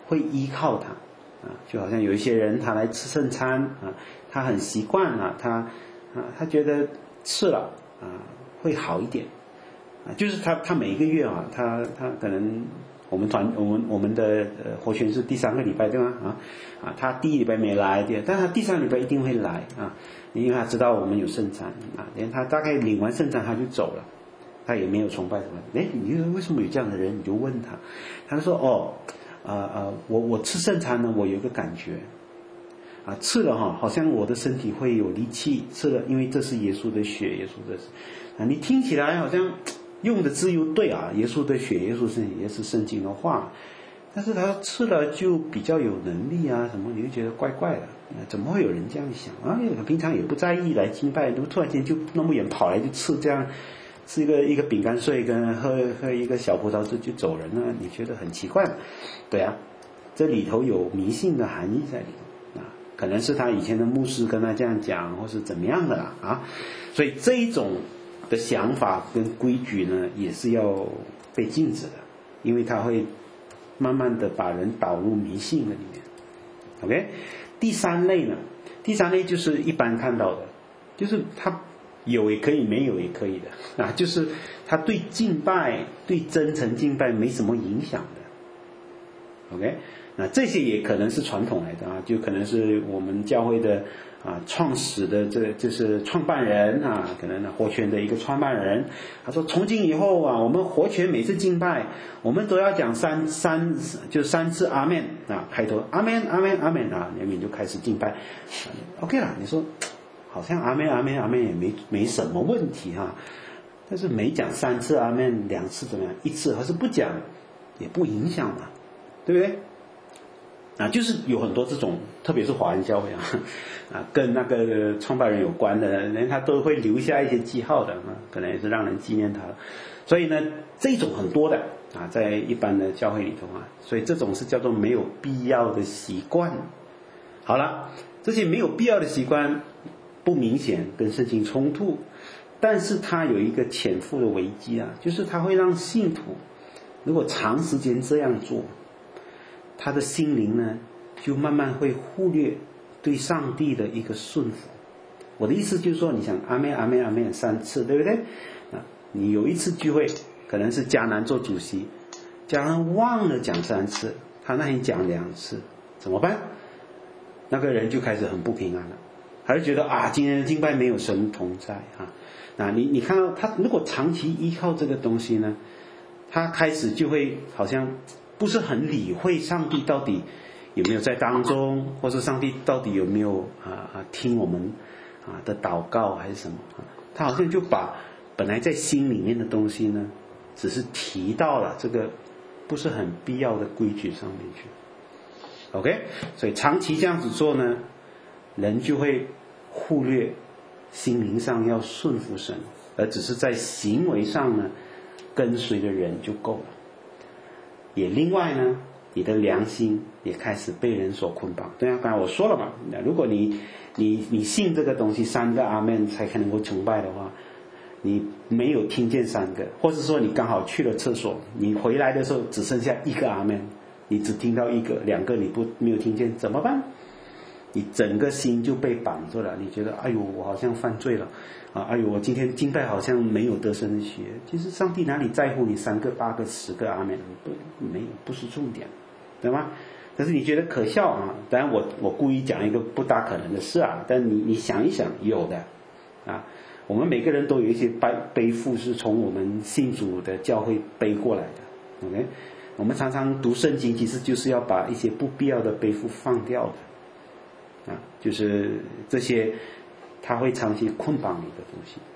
会依靠他啊，就好像有一些人他来吃圣餐啊，他很习惯啊，他啊他觉得吃了啊会好一点啊，就是他他每一个月啊，他他可能我们团我们我们的呃活泉是第三个礼拜对吗？啊啊，他第一礼拜没来，对，但他第三礼拜一定会来啊，因为他知道我们有圣餐啊，连他大概领完圣餐他就走了，他也没有崇拜什么。哎，你为什么有这样的人？你就问他，他说哦，啊、呃、啊，我我吃圣餐呢，我有一个感觉，啊，吃了哈，好像我的身体会有力气，吃了，因为这是耶稣的血，耶稣的，啊，你听起来好像用的字又对啊，耶稣的血，耶稣是也是圣经的话，但是他吃了就比较有能力啊，什么你就觉得怪怪的，怎么会有人这样想啊？平常也不在意来敬拜，怎么突然间就那么远跑来就吃这样，吃一个一个饼干碎跟喝喝一个小葡萄汁就走人了？你觉得很奇怪？对啊，这里头有迷信的含义在里头啊，可能是他以前的牧师跟他这样讲，或是怎么样的啦啊，所以这一种的想法跟规矩呢，也是要被禁止的，因为它会慢慢的把人导入迷信的里面。OK， 第三类呢，第三类就是一般看到的，就是他有也可以，没有也可以的啊，就是他对敬拜、对真诚敬拜没什么影响的。OK， 那这些也可能是传统来的啊，就可能是我们教会的啊，创始的这就是创办人啊，可能活泉的一个创办人，他说从今以后啊，我们活泉每次敬拜，我们都要讲三三就三次阿们啊，开头阿们阿们阿们啊，人民就开始敬拜。OK 啦，你说好像阿们阿们阿们也没没什么问题哈、啊，但是每讲三次阿们，两次怎么样，一次还是不讲也不影响嘛，对不对？啊，就是有很多这种，特别是华人教会啊，啊，跟那个创办人有关的人，他都会留下一些记号的啊，可能也是让人纪念他。所以呢，这种很多的啊，在一般的教会里头啊，所以这种是叫做没有必要的习惯。好了，这些没有必要的习惯不明显跟圣经冲突，但是它有一个潜伏的危机啊，就是它会让信徒如果长时间这样做，他的心灵呢，就慢慢会忽略对上帝的一个顺服。我的意思就是说，你想阿们阿们阿们三次，对不对？啊，你有一次聚会，可能是迦南做主席，迦南忘了讲三次，他那天讲两次，怎么办？那个人就开始很不平安了，还是觉得啊，今天的敬拜没有神同在啊。那你你看到他如果长期依靠这个东西呢，他开始就会好像不是很理会上帝到底有没有在当中，或是上帝到底有没有啊啊听我们啊的祷告还是什么啊？他好像就把本来在心里面的东西呢，只是提到了这个不是很必要的规矩上面去。OK， 所以长期这样子做呢，人就会忽略心灵上要顺服神，而只是在行为上呢跟随的人就够了。也另外呢，你的良心也开始被人所捆绑。对啊，刚才我说了嘛，如果你你你信这个东西三个阿们才能够崇拜的话，你没有听见三个，或者说你刚好去了厕所，你回来的时候只剩下一个阿们，你只听到一个，两个你不没有听见，怎么办？你整个心就被绑住了，你觉得哎呦我好像犯罪了啊，哎呦我今天敬拜好像没有得胜的喜悦。其实上帝哪里在乎你三个八个十个阿们，不没有不是重点，对吗？但是你觉得可笑啊，当然我我故意讲一个不大可能的事啊，但你你想一想，有的啊，我们每个人都有一些背背负是从我们信主的教会背过来的。 OK， 我们常常读圣经其实就是要把一些不必要的背负放掉的啊，就是这些它会长期捆绑你的东西。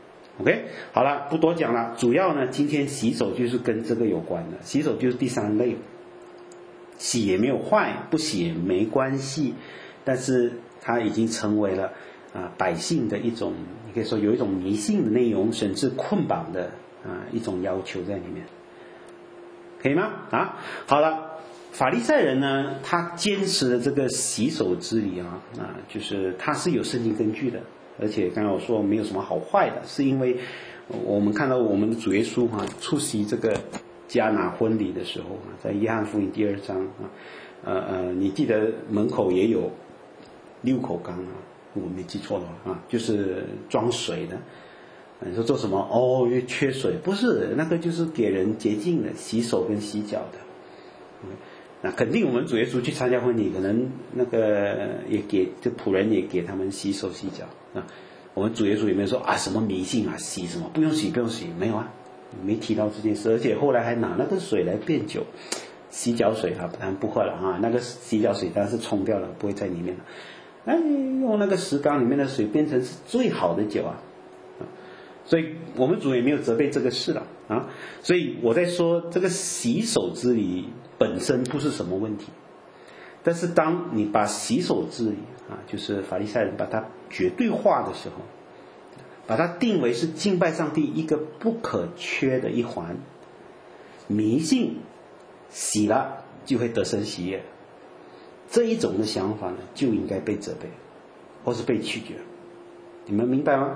OK， 好了，不多讲了，主要呢今天洗手就是跟这个有关的，洗手就是第三类，洗也没有坏，不洗也没关系，但是它已经成为了啊百姓的一种，你可以说有一种迷信的内容，甚至捆绑的啊一种要求在里面，可以吗？啊，好了。法利赛人呢，他坚持的这个洗手之礼啊，啊，就是他是有圣经根据的，而且刚才我说没有什么好坏的，是因为我们看到我们的主耶稣啊出席这个迦拿婚礼的时候啊，在约翰福音第二章啊，呃呃，你记得门口也有六口缸啊，我没记错的话啊，就是装水的。你说做什么？哦，因为缺水，不是那个就是给人洁净的，洗手跟洗脚的。那肯定我们主耶稣去参加婚礼，可能那个也给这仆人也给他们洗手洗脚啊。我们主耶稣也没有说啊什么迷信啊，洗什么不用洗不用洗，没有啊，没提到这件事。而且后来还拿那个水来变酒，洗脚水啊，当然不喝了啊，那个洗脚水当然是冲掉了，不会在里面了。哎，用那个石缸里面的水变成是最好的酒啊。所以我们主也没有责备这个事了啊，所以我在说这个洗手之礼本身不是什么问题，但是当你把洗手之礼啊，就是法利赛人把它绝对化的时候，把它定为是敬拜上帝一个不可缺的一环，迷信洗了就会得生喜悦，这一种的想法呢，就应该被责备，或是被拒绝。你们明白吗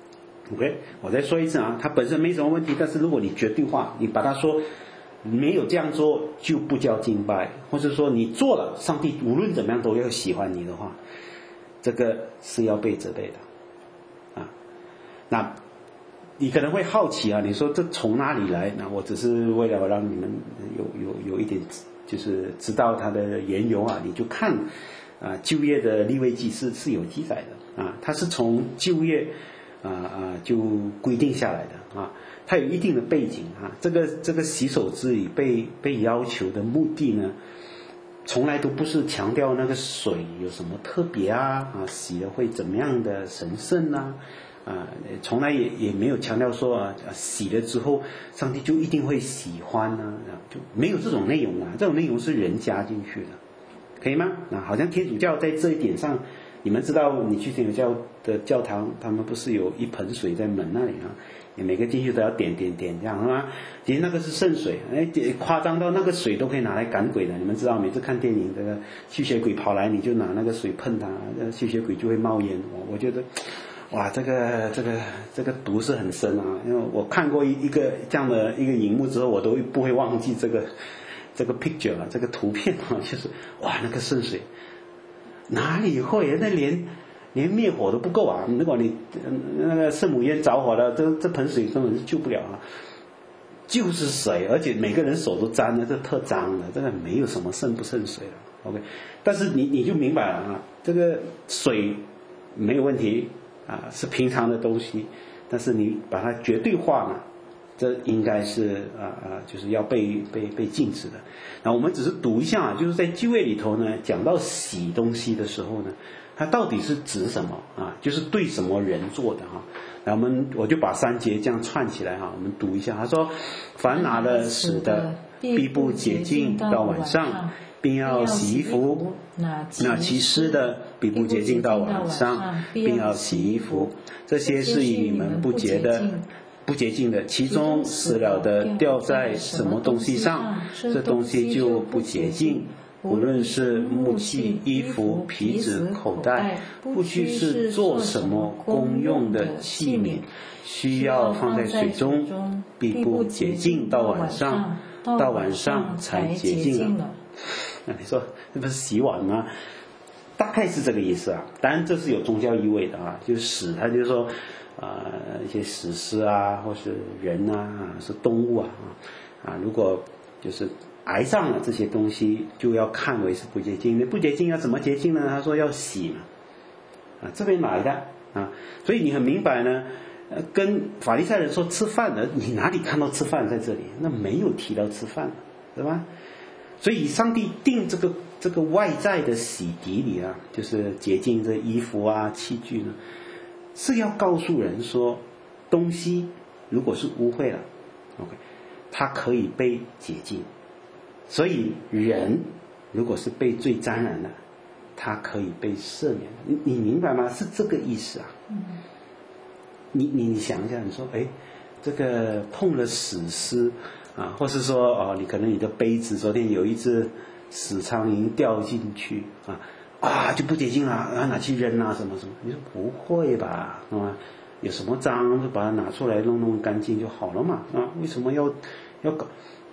？OK， 我再说一次啊，它本身没什么问题，但是如果你绝对化，你把它说没有这样做就不叫敬拜，或者说你做了，上帝无论怎么样都要喜欢你的话，这个是要被责备的啊。那你可能会好奇啊，你说这从哪里来？那我只是为了让你们有有有一点就是知道它的缘由啊，你就看啊旧约的利未记是是有记载的啊，它是从旧约啊啊，就规定下来的啊，它有一定的背景啊。这个这个洗手之礼被被要求的目的呢，从来都不是强调那个水有什么特别啊啊，洗了会怎么样的神圣啊啊，从来也也没有强调说啊，洗了之后上帝就一定会喜欢啊，就没有这种内容啊。这种内容是人加进去的，可以吗？啊，好像天主教在这一点上。你们知道你去天主教的教堂，他们不是有一盆水在门那里啊？你每个进去都要点点点这样是吗？其实那个是圣水，哎，夸张到那个水都可以拿来赶鬼的。你们知道，每次看电影，这个吸血鬼跑来，你就拿那个水喷他，那吸血鬼就会冒烟。我我觉得，哇，这个这个这个毒是很深啊！因为我看过一一个这样的一个荧幕之后，我都不会忘记这个这个 picture 啊，这个图片啊，就是哇，那个圣水。哪里会？那连连灭火都不够啊！如果你那个圣母院着火了，这这盆水根本是救不了啊！就是水，而且每个人手都沾了，这特脏的，这个没有什么圣不圣水了。OK， 但是你你就明白了啊，这个水没有问题啊，是平常的东西，但是你把它绝对化了。这应该是啊啊，就是要被被被禁止的。那我们只是读一下啊，就是在旧约里头呢，讲到洗东西的时候呢，它到底是指什么啊？就是对什么人做的哈？那我们我就把三节这样串起来哈，我们读一下。他说：凡拿了屎的，必不洁净到晚上，并要洗衣服；那其湿的，必不洁净到晚上，并要洗衣服。这些是以你们不洁的。不洁净的，其中死了的掉在什么东西上，这东西就不洁净。无论是木器、衣服、皮子、口袋，不须是做什么公用的器皿，需要放在水中，必不洁净到晚上，到晚上才洁净了。那你说这不是洗碗吗？大概是这个意思啊。当然这是有宗教意味的啊，就是死，他就是说。啊、呃，一些死尸啊，或是人啊，啊是动物啊，啊，如果就是挨上了这些东西，就要看为是不洁净。那不洁净要怎么洁净呢？他说要洗嘛，啊，这边来的啊，所以你很明白呢。呃，跟法利赛人说吃饭的，你哪里看到吃饭在这里？那没有提到吃饭，对吧？所以上帝定这个这个外在的洗涤里啊，就是洁净这衣服啊、器具呢。是要告诉人说，东西如果是污秽了 ，OK， 它可以被洁净。所以人如果是被罪沾染了，他可以被赦免。你你明白吗？是这个意思啊。嗯、你你你想一下，你说，哎，这个碰了死尸啊，或是说哦，你可能你的杯子昨天有一只死苍蝇掉进去啊。啊，就不洁净了，啊，拿去扔啊，什么什么？你说不会吧？啊，有什么脏就把它拿出来弄弄干净就好了嘛？啊，为什么要要搞？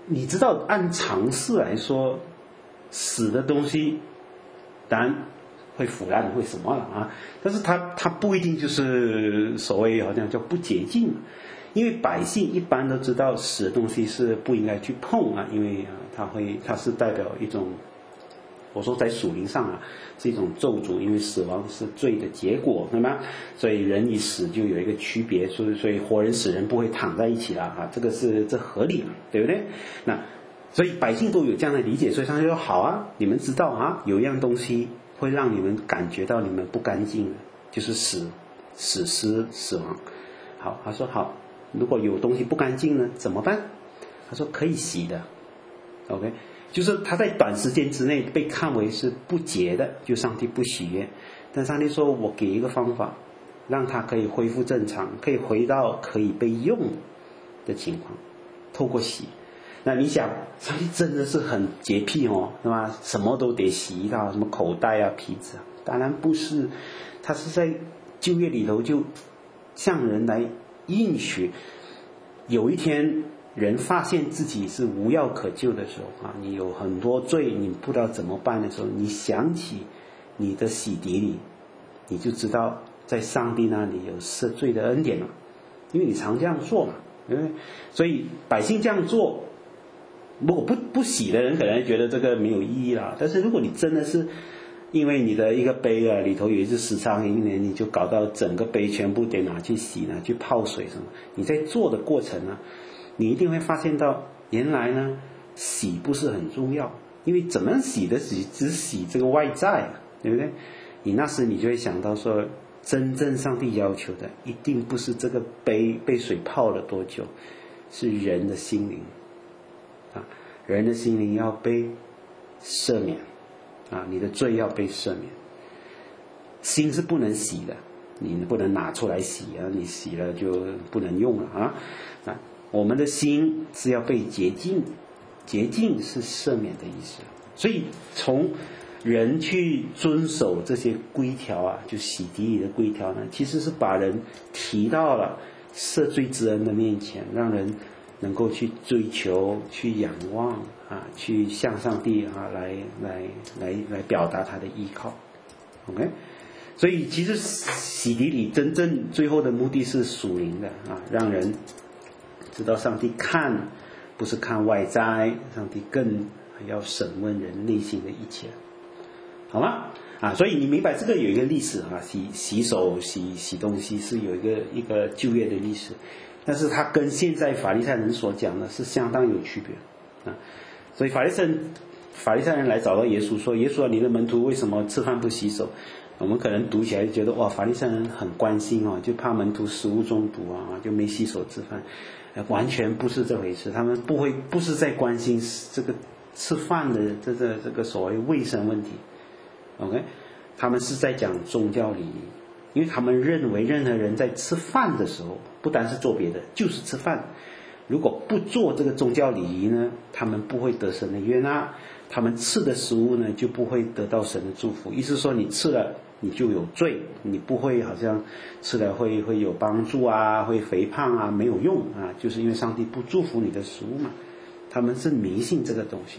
你知道按常识来说，死的东西当然会腐烂会什么了啊，但是它它不一定就是所谓好像叫不洁净，因为百姓一般都知道死的东西是不应该去碰啊，因为啊它会它是代表一种，我说在属灵上啊是一种咒诅，因为死亡是罪的结果，对吗？所以人一死就有一个区别，所以所以活人死人不会躺在一起了啊，这个是这合理，对不对？那所以百姓都有这样的理解，所以他就说好啊，你们知道啊，有一样东西会让你们感觉到你们不干净的，就是死死尸死亡。好，他说好，如果有东西不干净呢怎么办？他说可以洗的 OK， 就是他在短时间之内被看为是不洁的，就上帝不喜悦，但上帝说我给一个方法让他可以恢复正常，可以回到可以被用的情况，透过洗。那你想上帝真的是很洁癖哦，对吧？什么都得洗到，什么口袋啊皮子啊，当然不是，他是在旧约里头就向人来应许，有一天人发现自己是无药可救的时候啊，你有很多罪你不知道怎么办的时候，你想起你的洗涤里，你就知道在上帝那里有赦罪的恩典了，因为你常这样做嘛，对不对？所以百姓这样做，如果不不洗的人可能觉得这个没有意义啦，但是如果你真的是因为你的一个杯啊里头有一只死苍蝇呢，你就搞到整个杯全部得拿去洗呢，去泡水什么，你在做的过程呢，你一定会发现到原来呢洗不是很重要，因为怎么洗的洗只洗这个外在，对不对？你那时你就会想到说，真正上帝要求的一定不是这个杯被水泡了多久，是人的心灵啊，人的心灵要被赦免啊，你的罪要被赦免。心是不能洗的，你不能拿出来洗啊，你洗了就不能用了啊。啊，我们的心是要被洁净，洁净是赦免的意思。所以从人去遵守这些规条啊，就洗涤里的规条呢，其实是把人提到了赦罪之恩的面前，让人能够去追求，去仰望啊，去向上帝啊来来来来表达他的依靠。 OK， 所以其实洗涤里真正最后的目的是属灵的啊，让人知道上帝看不是看外在，上帝更要审问人内心的一切，好吗？啊，所以你明白这个有一个历史啊，洗洗手洗洗东西是有一个一个旧约的历史，但是它跟现在法利赛人所讲的是相当有区别啊。所以法利赛人法利赛人来找到耶稣说，耶稣啊，你的门徒为什么吃饭不洗手？我们可能读起来就觉得哇，法利赛人很关心哦，就怕门徒食物中毒啊，就没洗手吃饭。完全不是这回事，他们不会不是在关心这个吃饭的这个这个所谓卫生问题 ，OK， 他们是在讲宗教礼仪，因为他们认为任何人在吃饭的时候，不单是做别的，就是吃饭，如果不做这个宗教礼仪呢，他们不会得神的悦纳，他们吃的食物呢就不会得到神的祝福。意思说你吃了你就有罪，你不会好像吃了会会有帮助啊，会肥胖啊，没有用啊，就是因为上帝不祝福你的食物嘛。他们是迷信这个东西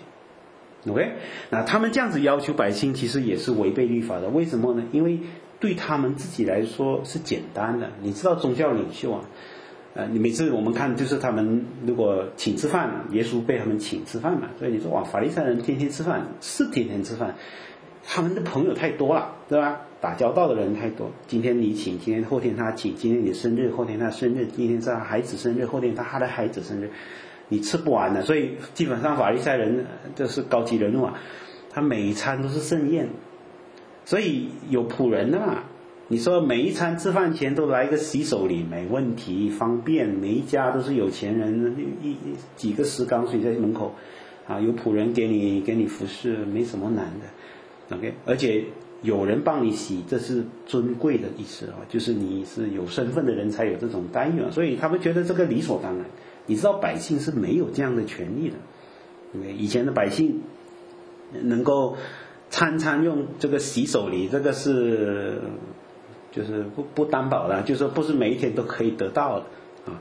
OK， 那他们这样子要求百姓其实也是违背律法的。为什么呢？因为对他们自己来说是简单的。你知道宗教领袖啊，呃，你每次我们看就是他们如果请吃饭，耶稣被他们请吃饭嘛，所以你说哇，法利赛人天天吃饭，是天天吃饭，他们的朋友太多了，对吧？打交道的人太多，今天你请，今天后天他请，今天你生日，后天他生日，今天是他孩子生日，后天他的孩子生日，你吃不完的。所以基本上法利赛人就是高级人物啊，他每一餐都是盛宴，所以有仆人的嘛。你说每一餐吃饭前都来一个洗手礼，没问题，方便，每一家都是有钱人，一一几个石缸水在门口啊，有仆人给你给你服侍，没什么难的 OK， 而且有人帮你洗，这是尊贵的意思啊，就是你是有身份的人才有这种待遇啊，所以他们觉得这个理所当然。你知道百姓是没有这样的权利的，因为以前的百姓能够餐餐用这个洗手礼，这个是就是不不担保的，就是说不是每一天都可以得到的啊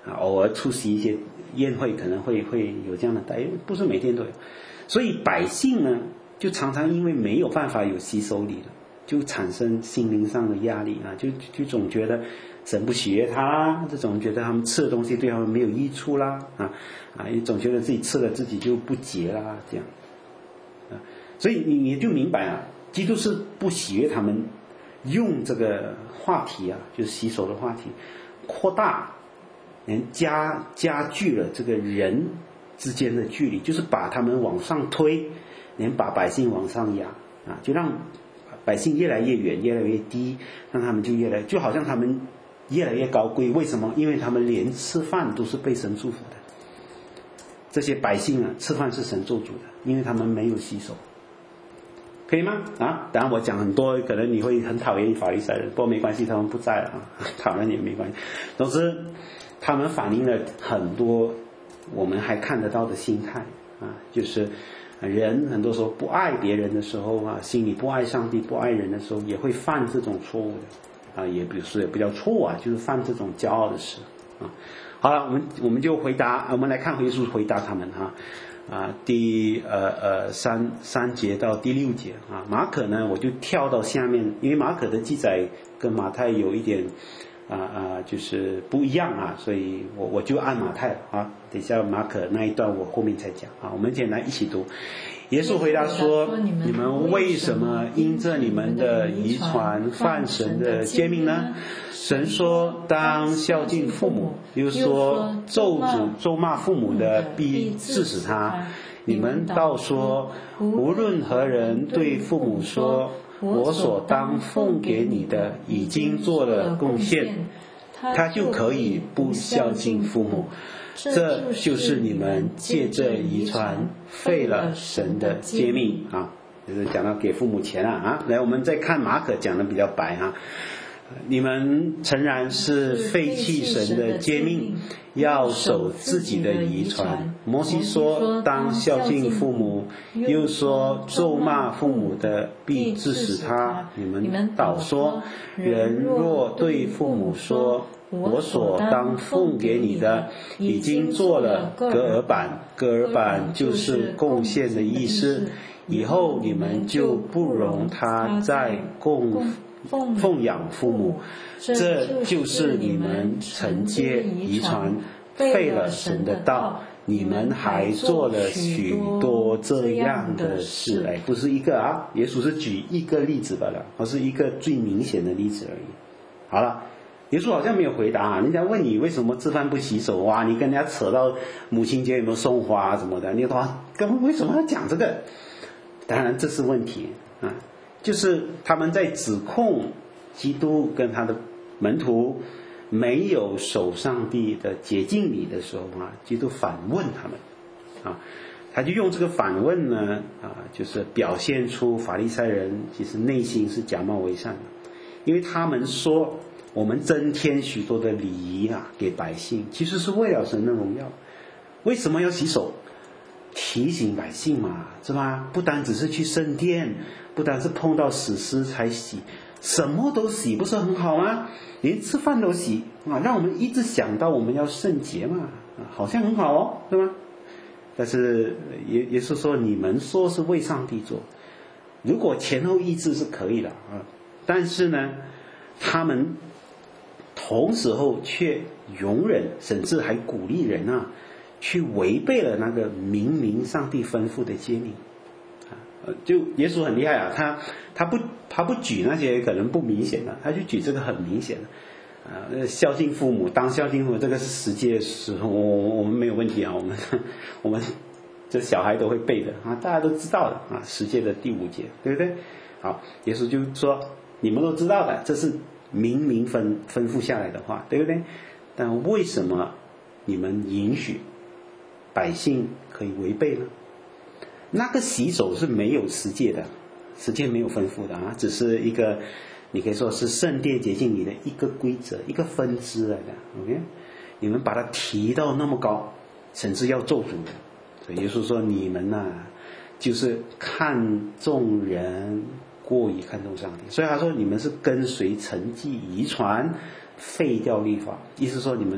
啊，偶尔出席一些宴会可能会会有这样的待遇，不是每天都有。所以百姓呢，就常常因为没有办法有洗手礼了，就产生心灵上的压力啊，就就总觉得神不喜悦他啦，这种觉得他们吃的东西对他们没有益处啦，啊啊，也总觉得自己吃了自己就不洁啦，这样啊，所以你你就明白啊，基督是不喜悦他们用这个话题啊，就是洗手的话题扩大，连加加剧了这个人之间的距离，就是把他们往上推，连把百姓往上压啊，就让百姓越来越远，越来越低，让他们就越来，就好像他们越来越高贵。为什么？因为他们连吃饭都是被神祝福的。这些百姓啊，吃饭是神做主的，因为他们没有洗手，可以吗？啊，当然我讲很多，可能你会很讨厌法利赛人，不过没关系，他们不在了啊，讨论也没关系。总之，他们反映了很多我们还看得到的心态啊，就是人很多时候不爱别人的时候啊，心里不爱上帝、不爱人的时候，也会犯这种错误的啊，也不是也不叫错误啊，就是犯这种骄傲的事啊。好了，我们我们就回答，我们来看耶稣回答他们哈啊，第呃呃三三节到第六节啊。马可呢，我就跳到下面，因为马可的记载跟马太有一点啊啊，就是不一样啊，所以我我就按马太啊。等一下马可那一段我后面才讲啊。我们先来一起读。耶稣回答说：“你们为什么因着你们的遗传犯神的诫命呢？神说当孝敬父母，又说咒诅咒骂父母的必治死他。你们倒说，无论何人对父母说，我所当奉给你的已经做了贡献，他就可以不孝敬父母。这就是你们借着遗传废了神的诫命啊，就是讲到给父母钱了啊。来，我们再看马可讲的比较白啊，你们诚然是废弃神的诫命，要守自己的遗传。摩西说当孝敬父母，又说咒骂父母的必治死他。你们倒说，人若对父母说，我所当奉给你的已经做了割耳板，割耳板就是贡献的意思，以后你们就不容他再供奉养父母，这就是你们承接遗传废了神的道，你们还做了许多这样的事。哎，不是一个啊，耶稣是举一个例子罢了，而是一个最明显的例子而已。好了，耶稣好像没有回答啊，人家问你为什么吃饭不洗手，哇，你跟人家扯到母亲节有没有送花什么的，你说根本为什么要讲这个？当然这是问题啊，就是他们在指控基督跟他的门徒没有守上帝的洁净礼的时候啊，基督反问他们啊，他就用这个反问呢啊，就是表现出法利赛人其实内心是假冒为善的，因为他们说我们增添许多的礼仪啊给百姓，其实是为了神的荣耀。为什么要洗手？提醒百姓嘛，是吧？不单只是去圣殿，不单是碰到死尸才洗，什么都洗，不是很好吗？连吃饭都洗啊，让我们一直想到我们要圣洁嘛，啊，好像很好哦，对吗？但是耶耶稣说，你们说是为上帝做，如果前后一致是可以的啊，但是呢，他们同时候却容忍，甚至还鼓励人啊，去违背了那个明明上帝吩咐的诫命啊。就耶稣很厉害啊，他他不他不举那些可能不明显的，他就举这个很明显的啊，孝敬父母，当孝敬父母，这个是十诫时候，我我们没有问题啊，我们我们这小孩都会背的啊，大家都知道的啊，十诫的第五节，对不对？好，耶稣就说你们都知道的，这是明明吩吩咐下来的话，对不对？但为什么你们允许百姓可以违背呢？那个洗手是没有十诫的，十诫没有吩咐的啊，只是一个你可以说是圣殿洁净里的一个规则，一个分支来的。OK， 你们把它提到那么高，甚至要咒诅的。所以耶稣说你们呐、啊，就是看重人过于看重上帝，所以他说你们是跟随承继遗传废掉律法，意思说你们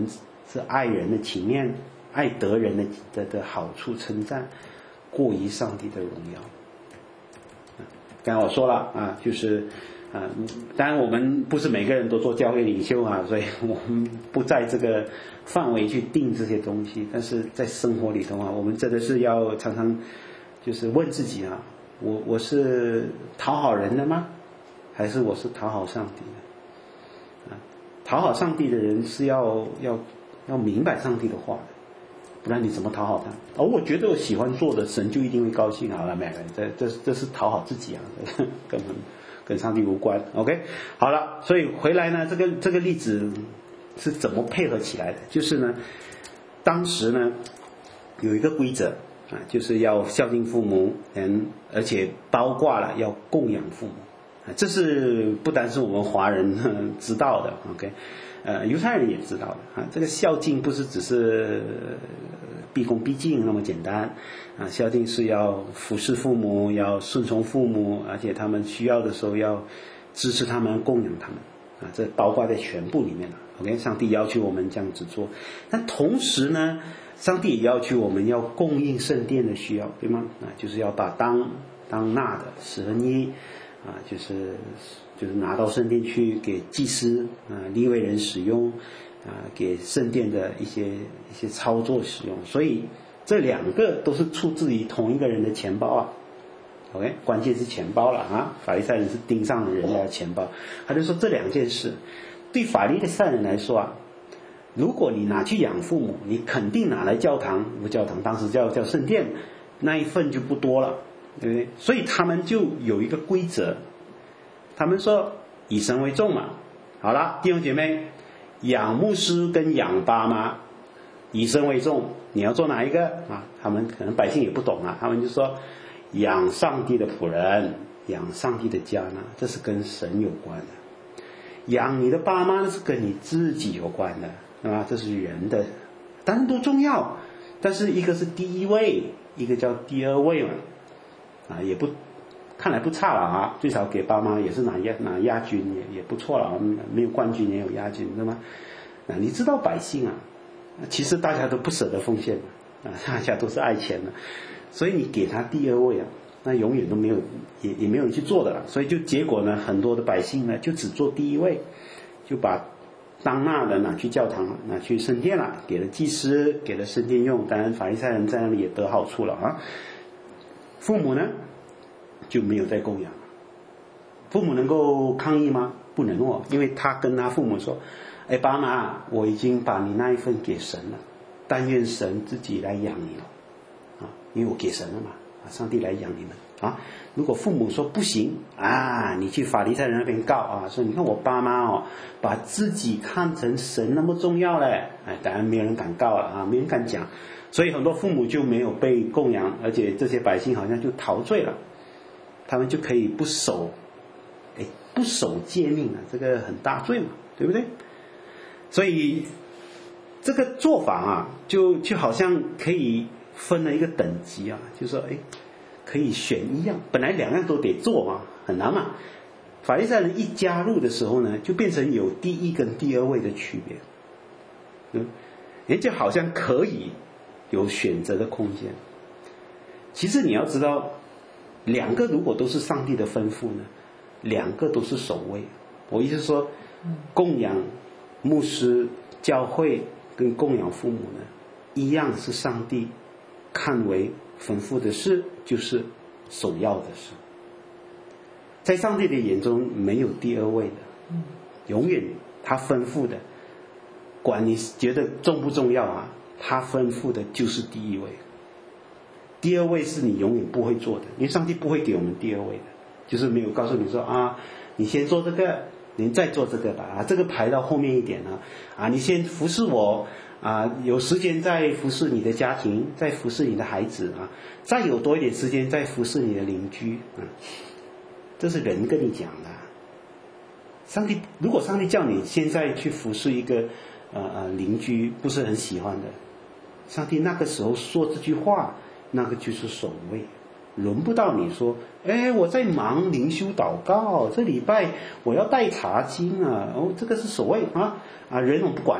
是爱人的情面，爱得人的的的好处称赞，过于上帝的荣耀。刚才我说了啊，就是啊，当然我们不是每个人都做教会领袖啊，所以我们不在这个范围去定这些东西。但是在生活里头啊，我们真的是要常常就是问自己啊，我我是讨好人的吗？还是我是讨好上帝的？啊，讨好上帝的人是要要要明白上帝的话的，不然你怎么讨好他？而、哦、我觉得我喜欢做的，神就一定会高兴。好了，没有，这这这是讨好自己啊，根本跟上帝无关。OK， 好了，所以回来呢，这个这个例子是怎么配合起来的？就是呢，当时呢有一个规则啊，就是要孝敬父母，嗯，而且包括了要供养父母。这是不单是我们华人知道的 ，OK， 呃，犹太人也知道的啊。这个孝敬不是只是毕恭毕敬那么简单啊，孝敬是要服侍父母，要顺从父母，而且他们需要的时候要支持他们、供养他们啊，这包括在全部里面了。OK， 上帝要求我们这样子做，但同时呢，上帝也要求我们要供应圣殿的需要，对吗？啊，就是要把当当纳的十分一。啊，就是就是拿到圣殿去给祭司啊、利未人使用啊，给圣殿的一些一些操作使用，所以这两个都是出自于同一个人的钱包啊。OK， 关键是钱包了啊，法利赛人是盯上了人家的钱包，他就说这两件事对法利赛人来说啊，如果你拿去养父母，你肯定拿来教堂，不教堂当时叫叫圣殿，那一份就不多了。对不对？所以他们就有一个规则，他们说以神为重嘛。好了，弟兄姐妹，养牧师跟养爸妈，以神为重，你要做哪一个啊？他们可能百姓也不懂啊，他们就说养上帝的仆人，养上帝的家呢，这是跟神有关的；养你的爸妈是跟你自己有关的，啊，这是人的，当然都重要，但是一个是第一位，一个叫第二位嘛。啊，也不，看来不差了啊！最少给爸妈也是拿亚拿亚军也也不错了，没有冠军也有亚军，对吗？啊，你知道百姓啊，其实大家都不舍得奉献啊，大家都是爱钱的，所以你给他第二位啊，那永远都没有也也没有人去做的了，所以就结果呢，很多的百姓呢就只做第一位，就把当纳的拿去教堂，拿去圣殿了，给了祭司，给了圣殿用，当然法利赛人在那里也得好处了啊。父母呢就没有再供养，父母能够抗议吗？不能哦，因为他跟他父母说：“哎，爸妈，我已经把你那一份给神了，但愿神自己来养你了，啊，因为我给神了嘛，啊，上帝来养你们啊。”如果父母说不行啊，你去法利赛人那边告啊，说你看我爸妈哦，把自己看成神那么重要嘞，哎，当然没有人敢告了啊，没人敢讲。所以很多父母就没有被供养，而且这些百姓好像就陶醉了，他们就可以不守，哎，不守诫命啊，这个很大罪嘛，对不对？所以这个做法啊，就就好像可以分了一个等级啊，就说哎，可以选一样，本来两样都得做嘛，很难嘛。法利赛人一加入的时候呢，就变成有第一跟第二位的区别，嗯，也就好像可以有选择的空间。其实你要知道，两个如果都是上帝的吩咐呢，两个都是首位。我意思是说，供养牧师、教会跟供养父母呢，一样是上帝看为吩咐的事，就是首要的事。在上帝的眼中没有第二位的，永远他吩咐的，管你觉得重不重要啊，他吩咐的就是第一位。第二位是你永远不会做的，因为上帝不会给我们第二位的，就是没有告诉你说啊，你先做这个，你再做这个吧，啊，这个排到后面一点啊，啊，你先服侍我啊，有时间再服侍你的家庭，再服侍你的孩子啊，再有多一点时间再服侍你的邻居啊，这是人跟你讲的。上帝如果上帝叫你现在去服侍一个呃呃邻居不是很喜欢的，上帝那个时候说这句话，那个就是首位，轮不到你说，哎，我在忙灵修祷告，这礼拜我要带查经啊，哦，这个是首位啊啊，人我不管了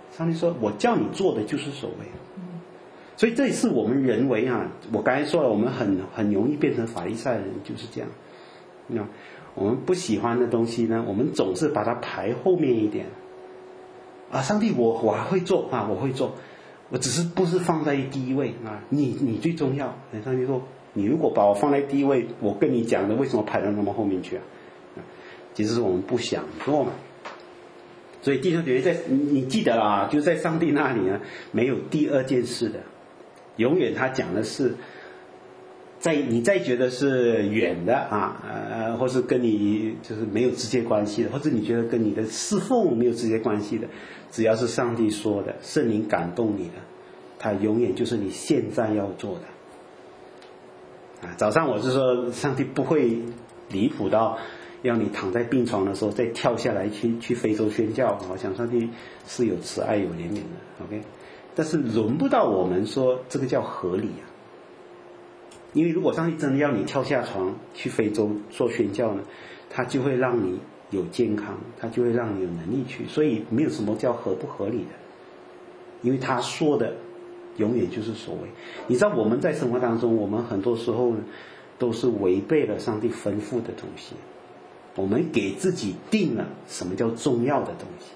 上帝说我叫你做的就是守卫。所以这也是我们人为啊，我刚才说了，我们很很容易变成法利赛人，就是这样。那我们不喜欢的东西呢，我们总是把它排后面一点。啊，上帝我我还会做啊，我会做，我只是不是放在第一位啊，你你最重要。上帝说，你如果把我放在第一位，我跟你讲的为什么排到那么后面去啊？其实是我们不想做嘛。所以弟兄姐妹在你记得啊，就在上帝那里呢，没有第二件事的，永远他讲的是，在你再觉得是远的啊，呃，或是跟你就是没有直接关系的，或者你觉得跟你的侍奉没有直接关系的，只要是上帝说的，圣灵感动你的，他永远就是你现在要做的。啊，早上我是说，上帝不会离谱到要你躺在病床的时候再跳下来去去非洲宣教。我想上帝是有慈爱有怜悯的 ，OK， 但是轮不到我们说这个叫合理啊。因为如果上帝真的要你跳下床去非洲做宣教呢，他就会让你有健康，他就会让你有能力去，所以没有什么叫合不合理的，因为他说的永远就是所谓。你知道我们在生活当中，我们很多时候呢都是违背了上帝吩咐的东西，我们给自己定了什么叫重要的东西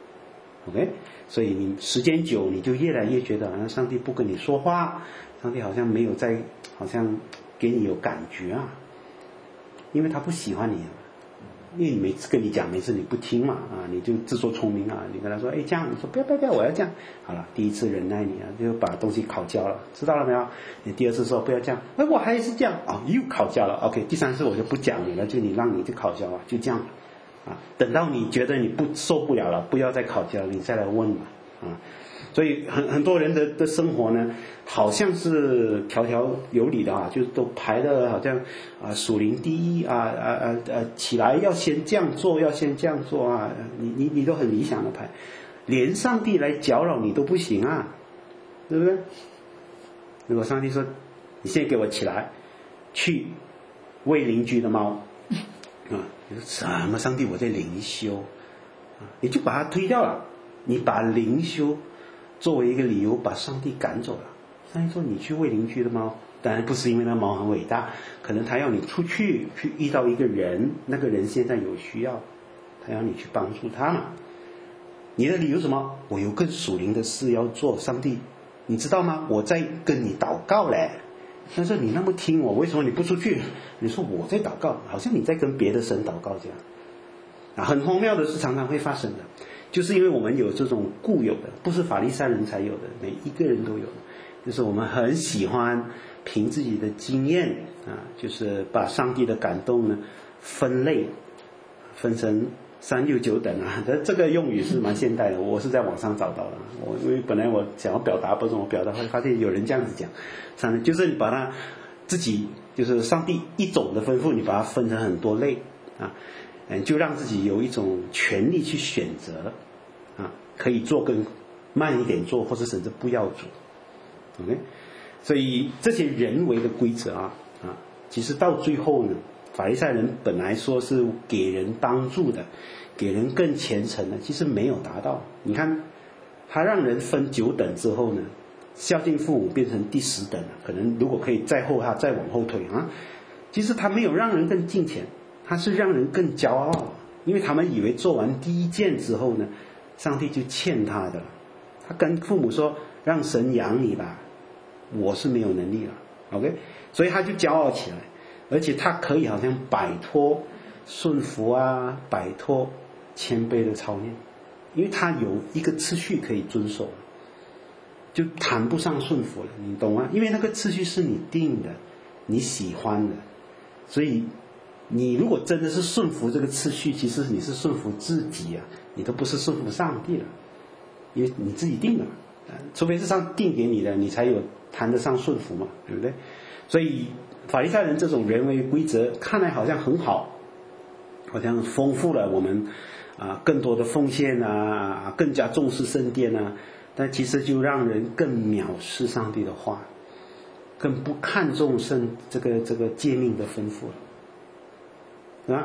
，OK， 所以你时间久，你就越来越觉得好像上帝不跟你说话，上帝好像没有在，好像给你有感觉啊，因为他不喜欢你，因为你每次跟你讲，每次你不听嘛，啊，你就自作聪明啊，你跟他说，哎，这样，你说不要不要不要，我要这样，好了，第一次忍耐你啊，就把东西烤焦了，知道了没有？你第二次说不要这样，哎，我还是这样啊，又烤焦了 ，OK， 第三次我就不讲你了，就你让你就烤焦了，就这样，啊，等到你觉得你不受不了了，不要再烤焦了，你再来问嘛，啊。所以很很多人的的生活呢，好像是条条有理的啊，就都排的好像啊属灵第一啊啊啊啊起来要先这样做，要先这样做啊，你你你都很理想的排，连上帝来搅扰你都不行啊，对不对？如果上帝说你现在给我起来，去喂邻居的猫啊，你说什么上帝我在灵修啊，你就把它推掉了，你把灵修作为一个理由把上帝赶走了。上帝说你去喂邻居的猫，当然不是因为那猫很伟大，可能他要你出去去遇到一个人，那个人现在有需要，他要你去帮助他嘛。你的理由什么？我有更属灵的事要做，上帝你知道吗？我在跟你祷告嘞。但是你那么听我，为什么你不出去？你说我在祷告，好像你在跟别的神祷告这样啊，很荒谬的是常常会发生的，就是因为我们有这种固有的，不是法利赛人才有的，每一个人都有的，就是我们很喜欢凭自己的经验啊，就是把上帝的感动呢分类，分成三六九等啊，这个用语是蛮现代的，我是在网上找到的。我因为本来我想要表达不怎么表达，会发现有人这样子讲，上就是你把它自己就是上帝一种的吩咐，你把它分成很多类啊。嗯，就让自己有一种权利去选择，啊，可以做更慢一点做，或者甚至不要做 ，OK， 所以这些人为的规则啊啊，其实到最后呢，法利赛人本来说是给人帮助的，给人更虔诚的，其实没有达到。你看，他让人分九等之后呢，孝敬父母变成第十等了，可能如果可以再后他再往后推啊，其实他没有让人更敬虔。他是让人更骄傲，因为他们以为做完第一件之后呢，上帝就欠他的了。他跟父母说让神养你吧，我是没有能力了 OK， 所以他就骄傲起来，而且他可以好像摆脱顺服啊，摆脱谦卑的操练，因为他有一个次序可以遵守，就谈不上顺服了，你懂吗？因为那个次序是你定的，你喜欢的，所以你如果真的是顺服这个次序，其实你是顺服自己啊，你都不是顺服上帝了，因为你自己定的嘛，除非是上帝定给你的，你才有谈得上顺服嘛，对不对？所以法利赛人这种人为规则看来好像很好，好像丰富了我们啊更多的奉献啊，更加重视圣殿啊，但其实就让人更藐视上帝的话，更不看重圣这个这个诫命的吩咐了。啊，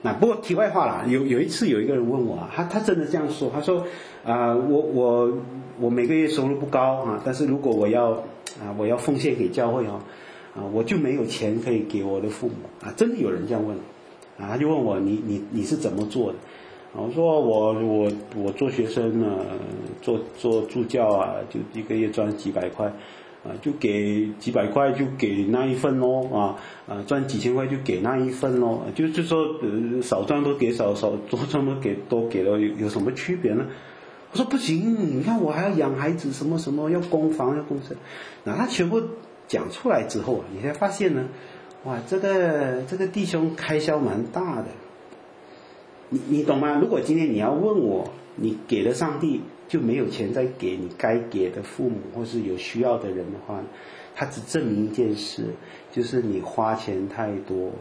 那不过题外话啦，有有一次有一个人问我啊，他他真的这样说，他说啊、呃，我我我每个月收入不高啊，但是如果我要啊我要奉献给教会哦，啊我就没有钱可以给我的父母啊，真的有人这样问啊，他就问我你你你是怎么做的？我说我我我做学生呢，做做助教啊，就一个月赚几百块。啊，就给几百块就给那一份咯，啊啊赚几千块就给那一份咯，就就说呃少赚都给少少，多赚都给多给了，有有什么区别呢？我说不行，你看我还要养孩子，什么什么要供房要供车，那他全部讲出来之后啊，你才发现呢，哇，这个这个弟兄开销蛮大的，你你懂吗？如果今天你要问我，你给了上帝。就没有钱再给你该给的父母或是有需要的人的话，他只证明一件事，就是你花钱太多，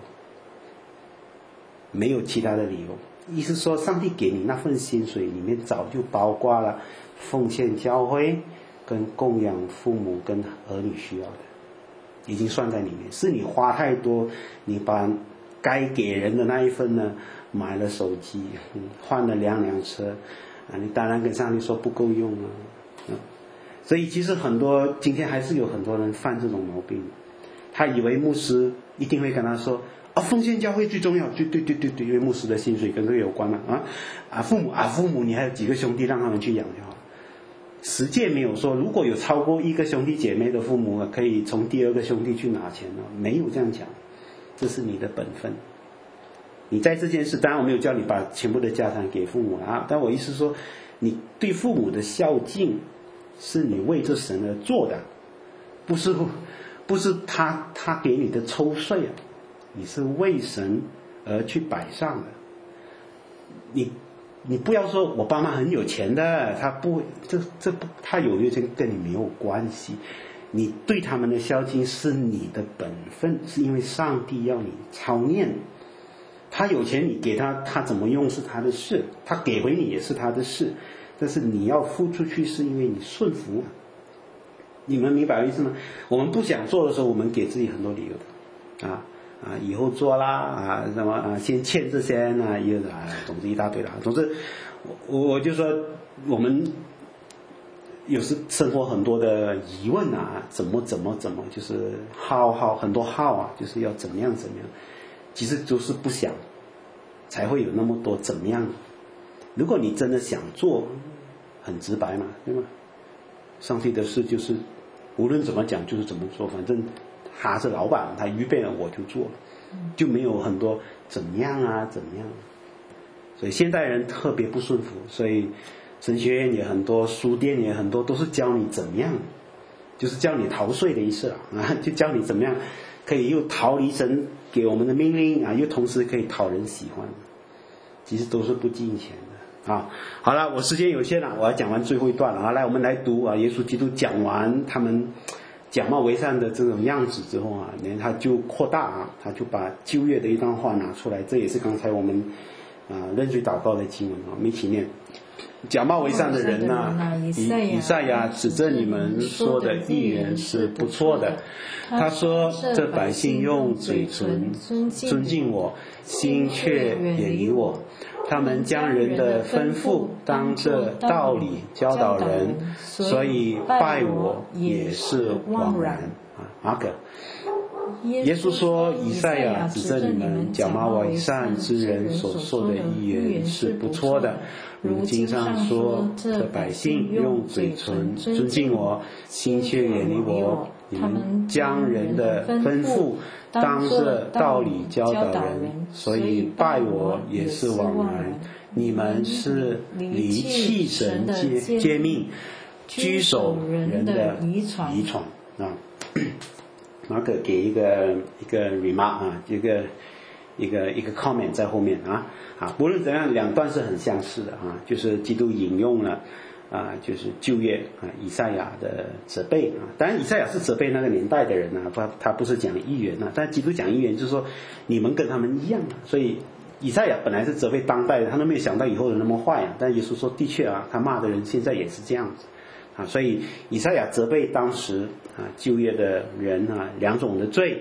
没有其他的理由。意思说上帝给你那份薪水里面早就包括了奉献教会跟供养父母跟儿女需要的，已经算在里面。是你花太多，你把该给人的那一份呢买了手机，换了两辆车啊，你当然跟上帝说不够用啊，嗯，所以其实很多今天还是有很多人犯这种毛病，他以为牧师一定会跟他说，哦，奉献教会最重要，对对对对对，因为牧师的薪水跟这个有关嘛，啊啊父母啊父母你还有几个兄弟让他们去养就好。实践没有说如果有超过一个兄弟姐妹的父母可以从第二个兄弟去拿钱呢，没有这样讲，这是你的本分。你在这件事，当然我没有叫你把全部的家产给父母啊，但我意思说，你对父母的孝敬，是你为这神而做的，不是不是他他给你的抽税啊，你是为神而去摆上的。你你不要说我爸妈很有钱的，他不这这不他有没有钱跟你没有关系，你对他们的孝敬是你的本分，是因为上帝要你操念。他有钱你给他，他怎么用是他的事，他给回你也是他的事，但是你要付出去是因为你顺服。你们明白我意思吗？我们不想做的时候，我们给自己很多理由的，啊啊，以后做啦，啊什么啊，先欠这些啊，一个啊，总之一大堆啦。总之，我我就说我们有时生活很多的疑问啊，怎么怎么怎么，就是耗耗很多耗啊，就是要怎么样怎么样。其实就是不想，才会有那么多怎么样。如果你真的想做，很直白嘛，对吗？上帝的事就是无论怎么讲就是怎么做，反正他是老板，他预备了我就做，就没有很多怎么样啊怎么样。所以现代人特别不顺服，所以神学院也很多，书店也很多，都是教你怎么样，就是教你逃税的意思啊，就教你怎么样可以又逃离神给我们的命令啊，又同时可以讨人喜欢，其实都是不进钱的啊。好了，我时间有限了，我要讲完最后一段了啊。来，我们来读啊，耶稣基督讲完他们假冒为善的这种样子之后啊，他就扩大啊，他就把旧约的一段话拿出来，这也是刚才我们啊认罪祷告的经文啊，我们一起念。假冒为善的人呐、啊，以以赛亚指着你们说的预言是不错的。他说：“这百姓用嘴唇尊敬我，心却远离我。他们将人的吩咐当这道理教导人，所以拜我也是枉然。”啊，马可。耶稣说：“以赛亚指着你们假冒为善之人所说的预言是不错的。如经上说，这百姓用嘴唇尊敬我，心却远离我。你们将人的吩咐当这道理教导人，所以拜我也是枉然。你们是离弃神诫诫命，居守人的遗传啊。”马可给一个一个 remark 啊，一个一个一个 comment 在后面啊啊，无论怎样，两段是很相似的啊，就是基督引用了啊，就是旧约啊以赛亚的责备啊，当然以赛亚是责备那个年代的人啊，他他不是讲预言啊，但基督讲预言就是说你们跟他们一样啊，所以以赛亚本来是责备当代的，他都没有想到以后人那么坏啊，但耶稣说的确啊，他骂的人现在也是这样子。啊，所以以赛亚责备当时啊旧约的人啊两种的罪，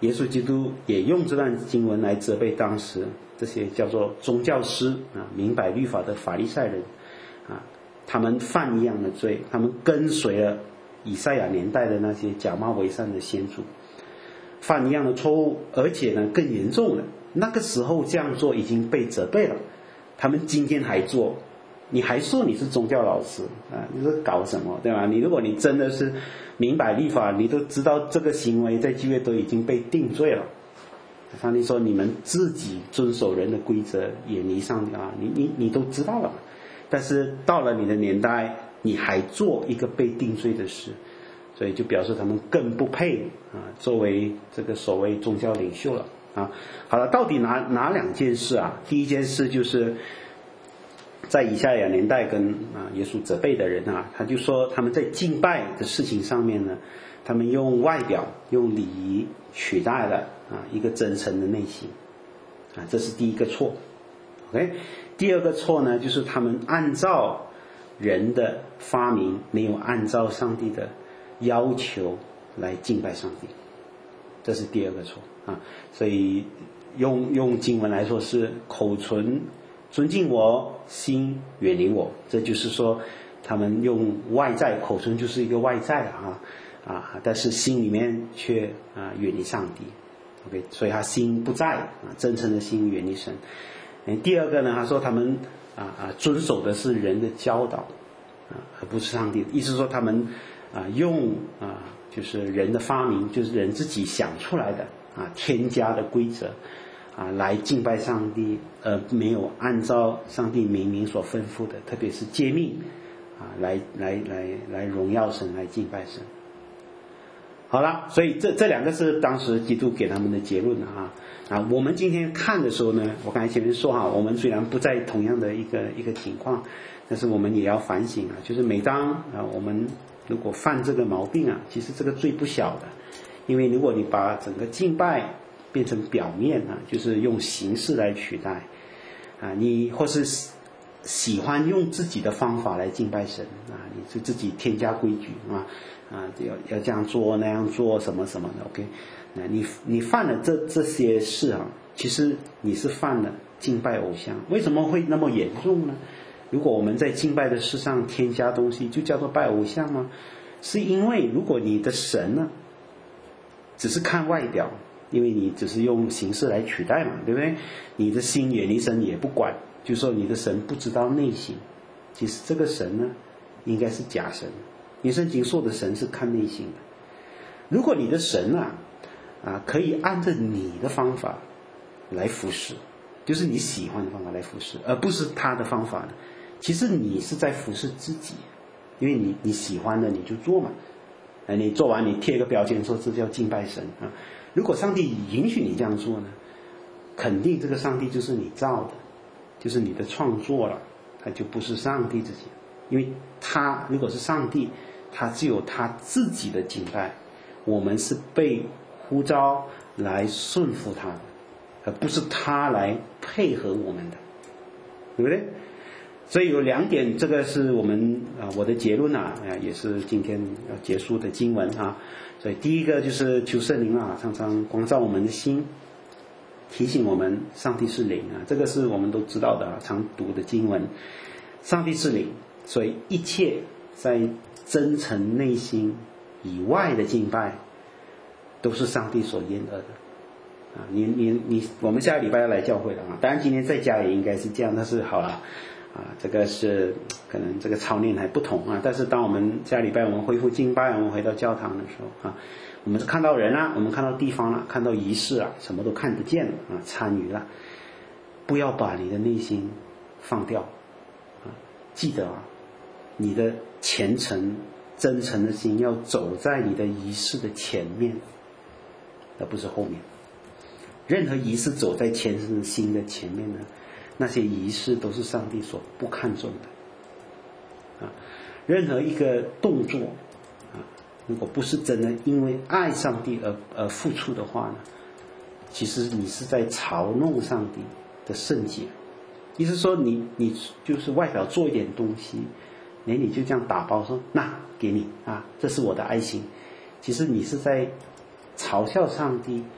耶稣基督也用这段经文来责备当时这些叫做宗教师啊，明白律法的法利赛人啊，他们犯一样的罪，他们跟随了以赛亚年代的那些假冒为善的先祖，犯一样的错误，而且呢更严重了。那个时候这样做已经被责备了，他们今天还做，你还说你是宗教老师啊？你是搞什么，对吧？你如果你真的是明白律法，你都知道这个行为在旧约都已经被定罪了。上帝说你们自己遵守人的规则，远离上帝啊，你你你都知道了，但是到了你的年代，你还做一个被定罪的事，所以就表示他们更不配啊，作为这个所谓宗教领袖了啊。好了，到底哪哪两件事啊？第一件事就是在以赛亚年代跟啊耶稣责备的人啊，他就说他们在敬拜的事情上面呢，他们用外表用礼仪取代了啊一个真诚的内心啊，这是第一个错。OK， 第二个错呢，就是他们按照人的发明，没有按照上帝的要求来敬拜上帝，这是第二个错啊。所以用用经文来说是口唇尊敬我，心远离我，这就是说他们用外在，口唇就是一个外在啊啊，但是心里面却啊远离上帝。OK， 所以他心不在啊，真诚的心远离神。第二个呢，他说他们啊啊遵守的是人的教导啊，而不是上帝的。意思说他们啊用啊就是人的发明，就是人自己想出来的啊添加的规则啊来敬拜上帝，而没有按照上帝明明所吩咐的，特别是诫命啊来来来来荣耀神，来敬拜神。好了，所以这这两个是当时基督给他们的结论啊啊！我们今天看的时候呢，我刚才前面说哈，我们虽然不在同样的一个一个情况，但是我们也要反省啊，就是每当啊我们如果犯这个毛病啊，其实这个罪不小的，因为如果你把整个敬拜变成表面啊，就是用形式来取代啊，你或是喜欢用自己的方法来敬拜神啊，你就自己添加规矩啊。啊，要要这样做那样做什么什么的 ，OK， 那你你犯了这这些事啊，其实你是犯了敬拜偶像。为什么会那么严重呢？如果我们在敬拜的事上添加东西，就叫做拜偶像吗？是因为如果你的神呢，只是看外表，因为你只是用形式来取代嘛，对不对？你的心远离神也不管，就说你的神不知道内心，其实这个神呢，应该是假神。你圣经说的神是看内心的。如果你的神啊啊可以按照你的方法来服侍，就是你喜欢的方法来服侍，而不是他的方法呢，其实你是在服侍自己，因为你你喜欢的你就做嘛，哎，你做完你贴个标签说这叫敬拜神啊。如果上帝允许你这样做呢，肯定这个上帝就是你造的，就是你的创作了，他就不是上帝自己，因为他如果是上帝，他只有他自己的敬拜，我们是被呼召来顺服他的，而不是他来配合我们的，对不对？所以有两点，这个是我们啊我的结论啊，也是今天要结束的经文啊。所以第一个就是求圣灵啊，常常光照我们的心，提醒我们上帝是灵啊，这个是我们都知道的啊，常读的经文。上帝是灵，所以一切在真诚内心以外的敬拜，都是上帝所厌恶的啊！你你你，我们下个礼拜要来教会了啊！当然今天在家也应该是这样，但是好了啊，这个是可能这个操练还不同啊。但是当我们下个礼拜我们恢复敬拜，我们回到教堂的时候啊，我们是看到人啊，我们看到地方了，看到仪式啊，什么都看得见了啊，参与了。不要把你的内心放掉啊！记得啊，你的虔诚真诚的心要走在你的仪式的前面，而不是后面。任何仪式走在虔诚的心的前面呢，那些仪式都是上帝所不看重的啊。任何一个动作啊，如果不是真的因为爱上帝而而付出的话呢，其实你是在嘲弄上帝的圣洁。意思说你你就是外表做一点东西，连你就这样打包说那给你啊，这是我的爱心，其实你是在嘲笑上帝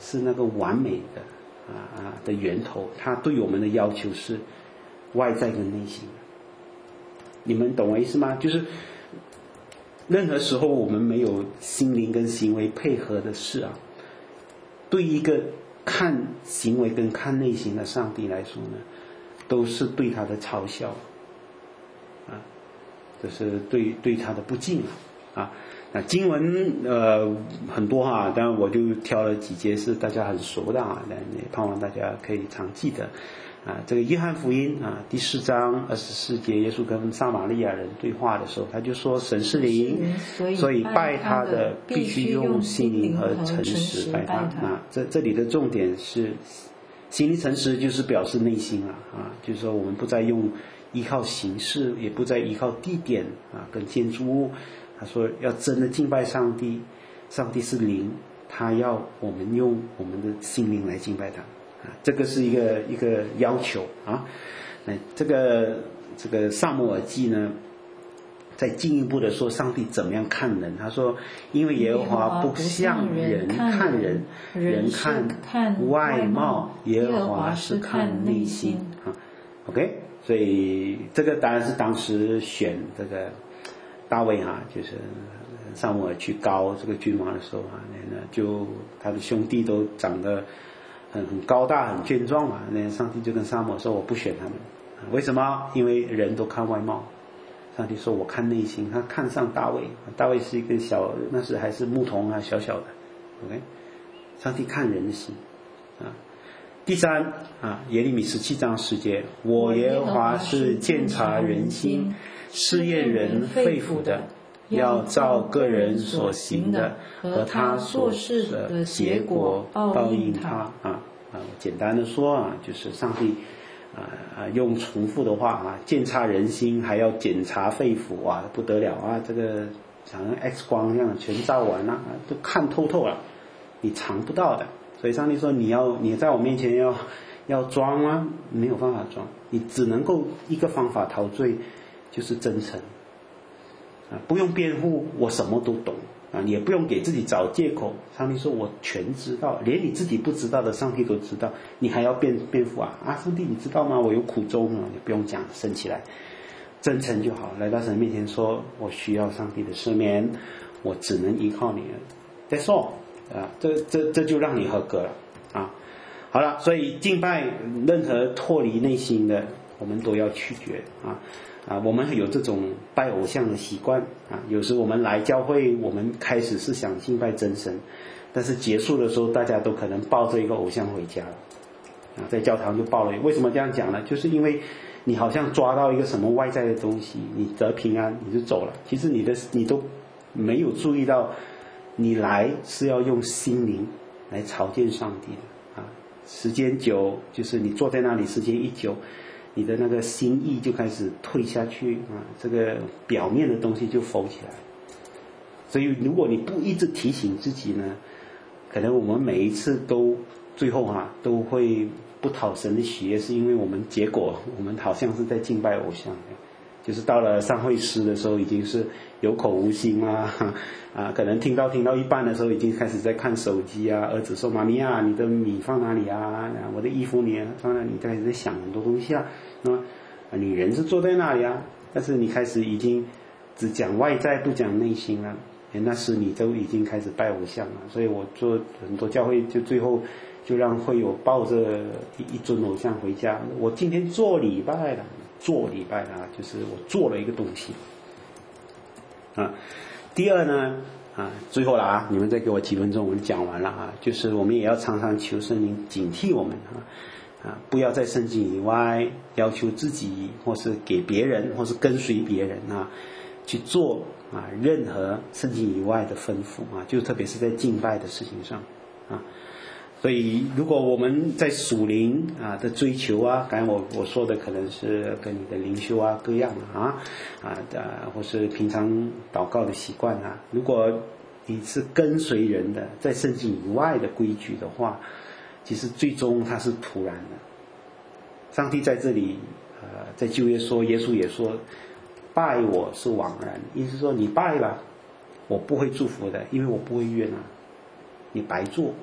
是那个完美的啊啊的源头，他对我们的要求是外在跟内心。你们懂我意思吗？就是任何时候我们没有心灵跟行为配合的事啊，对一个看行为跟看内心的上帝来说呢，都是对他的嘲笑啊，这是对对他的不敬啊。那经文呃很多哈、啊，当然我就挑了几节是大家很熟的啊，那也盼望大家可以常记得啊。这个约翰福音啊第四章二十四节，耶稣跟撒玛利亚人对话的时候，他就说神是灵，所以拜他的必须用心灵和诚实拜他。啊，这这里的重点是心灵诚实，就是表示内心了啊，就是说我们不再用依靠形式，也不再依靠地点啊跟建筑物。他说要真的敬拜上帝，上帝是灵，他要我们用我们的心灵来敬拜他啊，这个是一个一个要求啊。那这个这个撒母耳记呢，再进一步的说上帝怎么样看人，他说因为耶和华不像人看人，人看外貌，耶和华是看内心啊。OK， 所以这个当然是当时选这个大卫啊，就是撒母耳去膏这个君王的时候啊，那就他的兄弟都长得很很高大很健壮嘛，那上帝就跟撒母耳说我不选他们，为什么？因为人都看外貌，上帝说我看内心，他看上大卫，大卫是一个小，那时还是牧童啊，小小的 OK， 上帝看人的心啊。第三啊，耶利米十七章十节，我耶和华是鉴察人心试验人肺腑的，要照个人所行的和他所事的结果报应他啊啊！简单的说啊，就是上帝啊啊用重复的话啊，鉴察人心，还要检查肺腑啊，不得了啊！这个好像 X 光一样，全照完了，都看透透了，你藏不到的。所以上帝说你要你在我面前要要装吗？没有办法装，你只能够一个方法陶醉，就是真诚啊，不用辩护，我什么都懂啊，也不用给自己找借口。上帝说我全知道，连你自己不知道的上帝都知道，你还要辩辩护啊？啊，上帝你知道吗？我有苦衷啊，你不用讲，升起来，真诚就好，来到神面前说我需要上帝的赦免，我只能依靠你了。That's all。啊，这这这就让你合格了啊！好了，所以敬拜任何脱离内心的，我们都要拒绝啊啊！我们有这种拜偶像的习惯啊，有时我们来教会，我们开始是想敬拜真神，但是结束的时候，大家都可能抱着一个偶像回家了啊，在教堂就抱了。为什么这样讲呢？就是因为你好像抓到一个什么外在的东西，你得平安，你就走了。其实你的你都没有注意到。你来是要用心灵来朝见上帝的啊！时间久，就是你坐在那里，时间一久，你的那个心意就开始退下去啊，这个表面的东西就浮起来。所以，如果你不一直提醒自己呢，可能我们每一次都最后啊都会不讨神的喜悦，是因为我们结果我们好像是在敬拜偶像。就是到了上会师的时候，已经是有口无心啊，啊，可能听到听到一半的时候，已经开始在看手机啊。儿子说：“妈咪啊，你的米放哪里啊？我的衣服你放哪里？”开始在想很多东西啊。那么，你人是坐在那里啊，但是你开始已经只讲外在，不讲内心了。那时你都已经开始拜偶像了。所以我做很多教会，就最后就让会友抱着一一尊偶像回家。我今天做礼拜了。做礼拜啊，就是我做了一个东西啊。第二呢啊，最后了啊，你们再给我几分钟，我们讲完了啊。就是我们也要常常求圣灵警惕我们啊啊，不要在圣经以外要求自己，或是给别人，或是跟随别人啊去做啊任何圣经以外的吩咐啊，就特别是在敬拜的事情上啊。所以，如果我们在属灵啊的追求啊，刚才我我说的可能是跟你的灵修啊各样啊啊的，或是平常祷告的习惯啊，如果你是跟随人的，在圣经以外的规矩的话，其实最终它是突然的。上帝在这里，呃，在旧约说，耶稣也说，拜我是枉然，意思说你拜吧，我不会祝福的，因为我不会悦纳，你白做。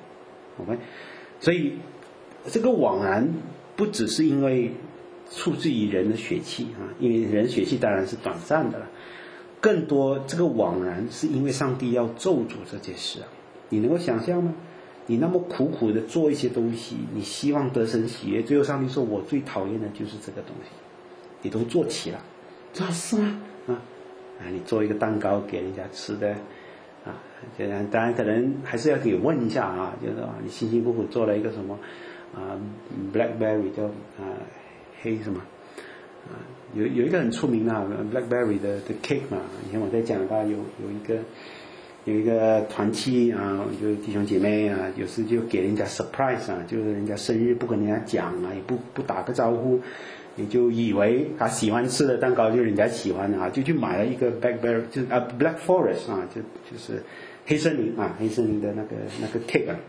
OK， 所以这个枉然不只是因为出自于人的血气啊，因为人血气当然是短暂的了，更多这个枉然是因为上帝要咒诅这件事啊。你能够想象吗？你那么苦苦的做一些东西，你希望得神喜悦，最后上帝说我最讨厌的就是这个东西，你都做起了，这是吗？啊啊，你做一个蛋糕给人家吃的啊，当然可能还是要给问一下啊，就是啊，你辛辛苦苦做了一个什么啊 ，blackberry 叫啊黑什么啊，有有一个很出名的 blackberry 的的 cake 嘛，以前我在加拿大有有一个有一个团契啊，就弟兄姐妹啊，有时就给人家 surprise 啊，就是人家生日不跟人家讲啊，也不不打个招呼。你就以为他喜欢吃的蛋糕就是人家喜欢的啊，就去买了一个 blackberry 就是啊 black forest 啊，就就是黑森林啊，黑森林的那个那个 cake 啊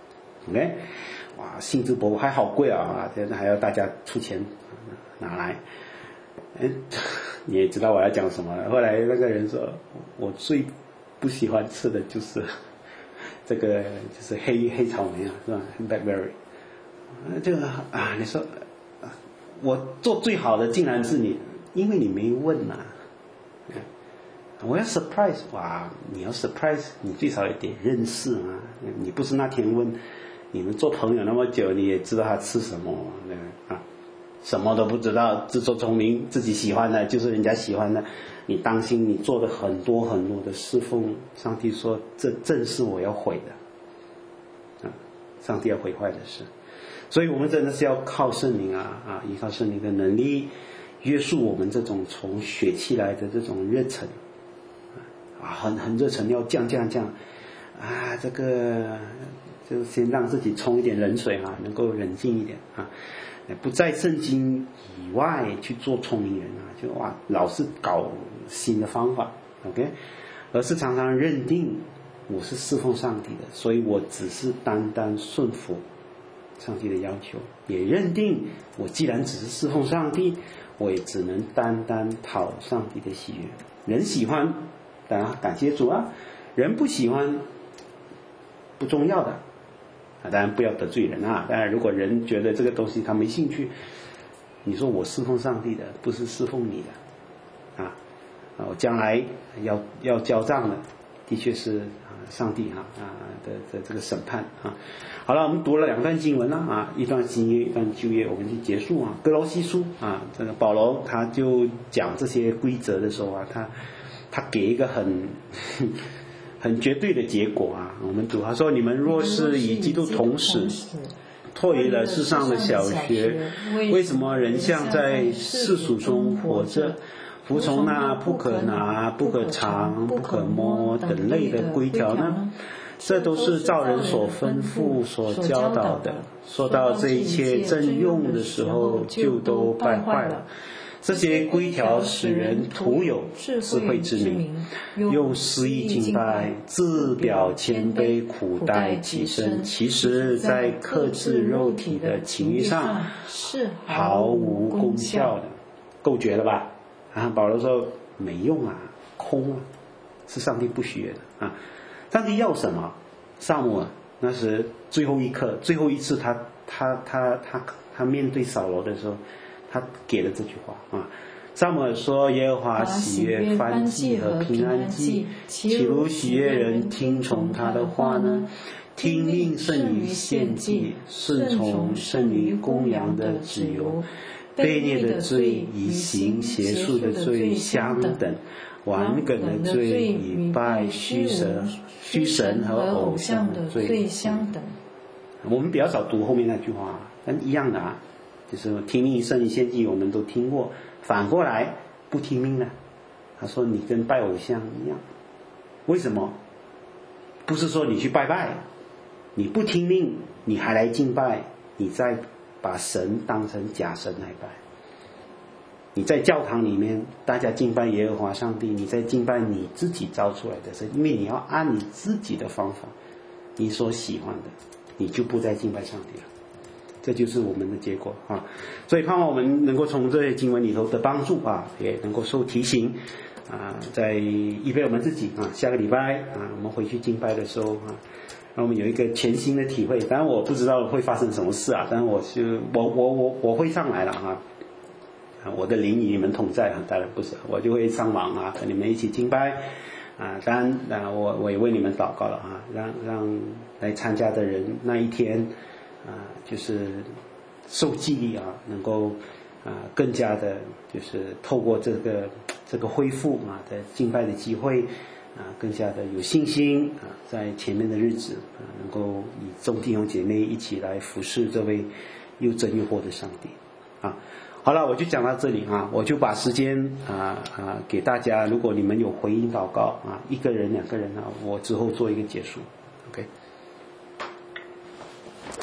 ，OK， 哇，兴致勃勃，还好贵啊，现在还要大家出钱拿来，哎，你也知道我要讲什么了。后来那个人说，我最不喜欢吃的就是这个就是黑黑草莓啊，是吧 ？blackberry， 这个啊，你说。我做最好的竟然是你，因为你没问啊。我要 surprise， 哇！你要 surprise， 你最少有点认识啊。你不是那天问，你们做朋友那么久，你也知道他吃什么啊？什么都不知道，自作聪明，自己喜欢的就是人家喜欢的。你当心，你做的很多很多的侍奉，上帝说这正是我要毁的啊！上帝要毁坏的事。所以我们真的是要靠圣灵啊啊，依靠圣灵的能力约束我们这种从血气来的这种热忱啊，很很热忱要降降降啊，这个就先让自己冲一点冷水啊，能够冷静一点啊，不在圣经以外去做聪明人啊，就哇老是搞新的方法 ，OK， 而是常常认定我是侍奉上帝的，所以我只是单单顺服上帝的要求，也认定我既然只是侍奉上帝，我也只能单单讨上帝的喜悦。人喜欢，当然感谢主啊；人不喜欢，不重要的啊。当然不要得罪人啊。当然，如果人觉得这个东西他没兴趣，你说我侍奉上帝的，不是侍奉你的啊。啊，我将来要要交账的，的确是上帝啊啊的的这个审判啊。好了，我们读了两段经文了啊，一段新约，一段旧约，我们就结束啊。哥罗西书啊，这个保罗他就讲这些规则的时候啊，他他给一个很很绝对的结果啊。我们读他说：“你们若是与基督同死，脱离了世上的小学，为什么仍像在世俗中活着？服从那不可拿、不可尝、不可摸等类的规条呢？这都是照人所吩咐、所教导的。说到这一切正用的时候，就都败坏了。这些规条使人徒有智慧之名，用私意敬拜，自表谦卑，苦待己身，其实在克制肉体的情欲上是毫无功效的。”够绝了吧？啊，保罗说没用啊，空啊，是上帝不喜悦的啊。上帝要什么？撒母耳那时最后一刻，最后一次他他他他他面对扫罗的时候，他给了这句话啊。撒母耳说：“耶和华喜悦燔祭和平安祭，岂如喜悦人听从他的话呢？听命胜于献祭，顺从胜于公羊的脂油。悖逆的罪与行邪术的罪相等，顽梗的罪与拜虚神、虚神和偶像的罪相等。”我们比较少读后面那句话，但一样的啊，就是听命胜于献祭，我们都听过。反过来不听命呢，他说你跟拜偶像一样。为什么？不是说你去拜拜，你不听命，你还来敬拜，你在把神当成假神来拜。你在教堂里面大家敬拜耶和华上帝，你在敬拜你自己造出来的神，因为你要按你自己的方法，你所喜欢的，你就不再敬拜上帝了。这就是我们的结果啊！所以盼望我们能够从这些经文里头的帮助啊，也能够受提醒啊，在预备我们自己啊，下个礼拜啊，我们回去敬拜的时候啊，让我们有一个全新的体会。当然我不知道会发生什么事啊，但是我是我我我我会上来了哈。啊，我的灵与你们同在啊，当然不是，我就会上网啊，和你们一起敬拜啊。当然啊，我我也为你们祷告了啊，让让来参加的人那一天啊，就是受激励啊，能够啊更加的，就是透过这个这个恢复啊的敬拜的机会啊，更加的有信心啊，在前面的日子啊，能够与众弟兄姐妹一起来服侍这位又真又活的上帝啊。好了，我就讲到这里啊，我就把时间啊啊给大家，如果你们有回应祷告啊，一个人两个人啊，我之后做一个结束 ，OK。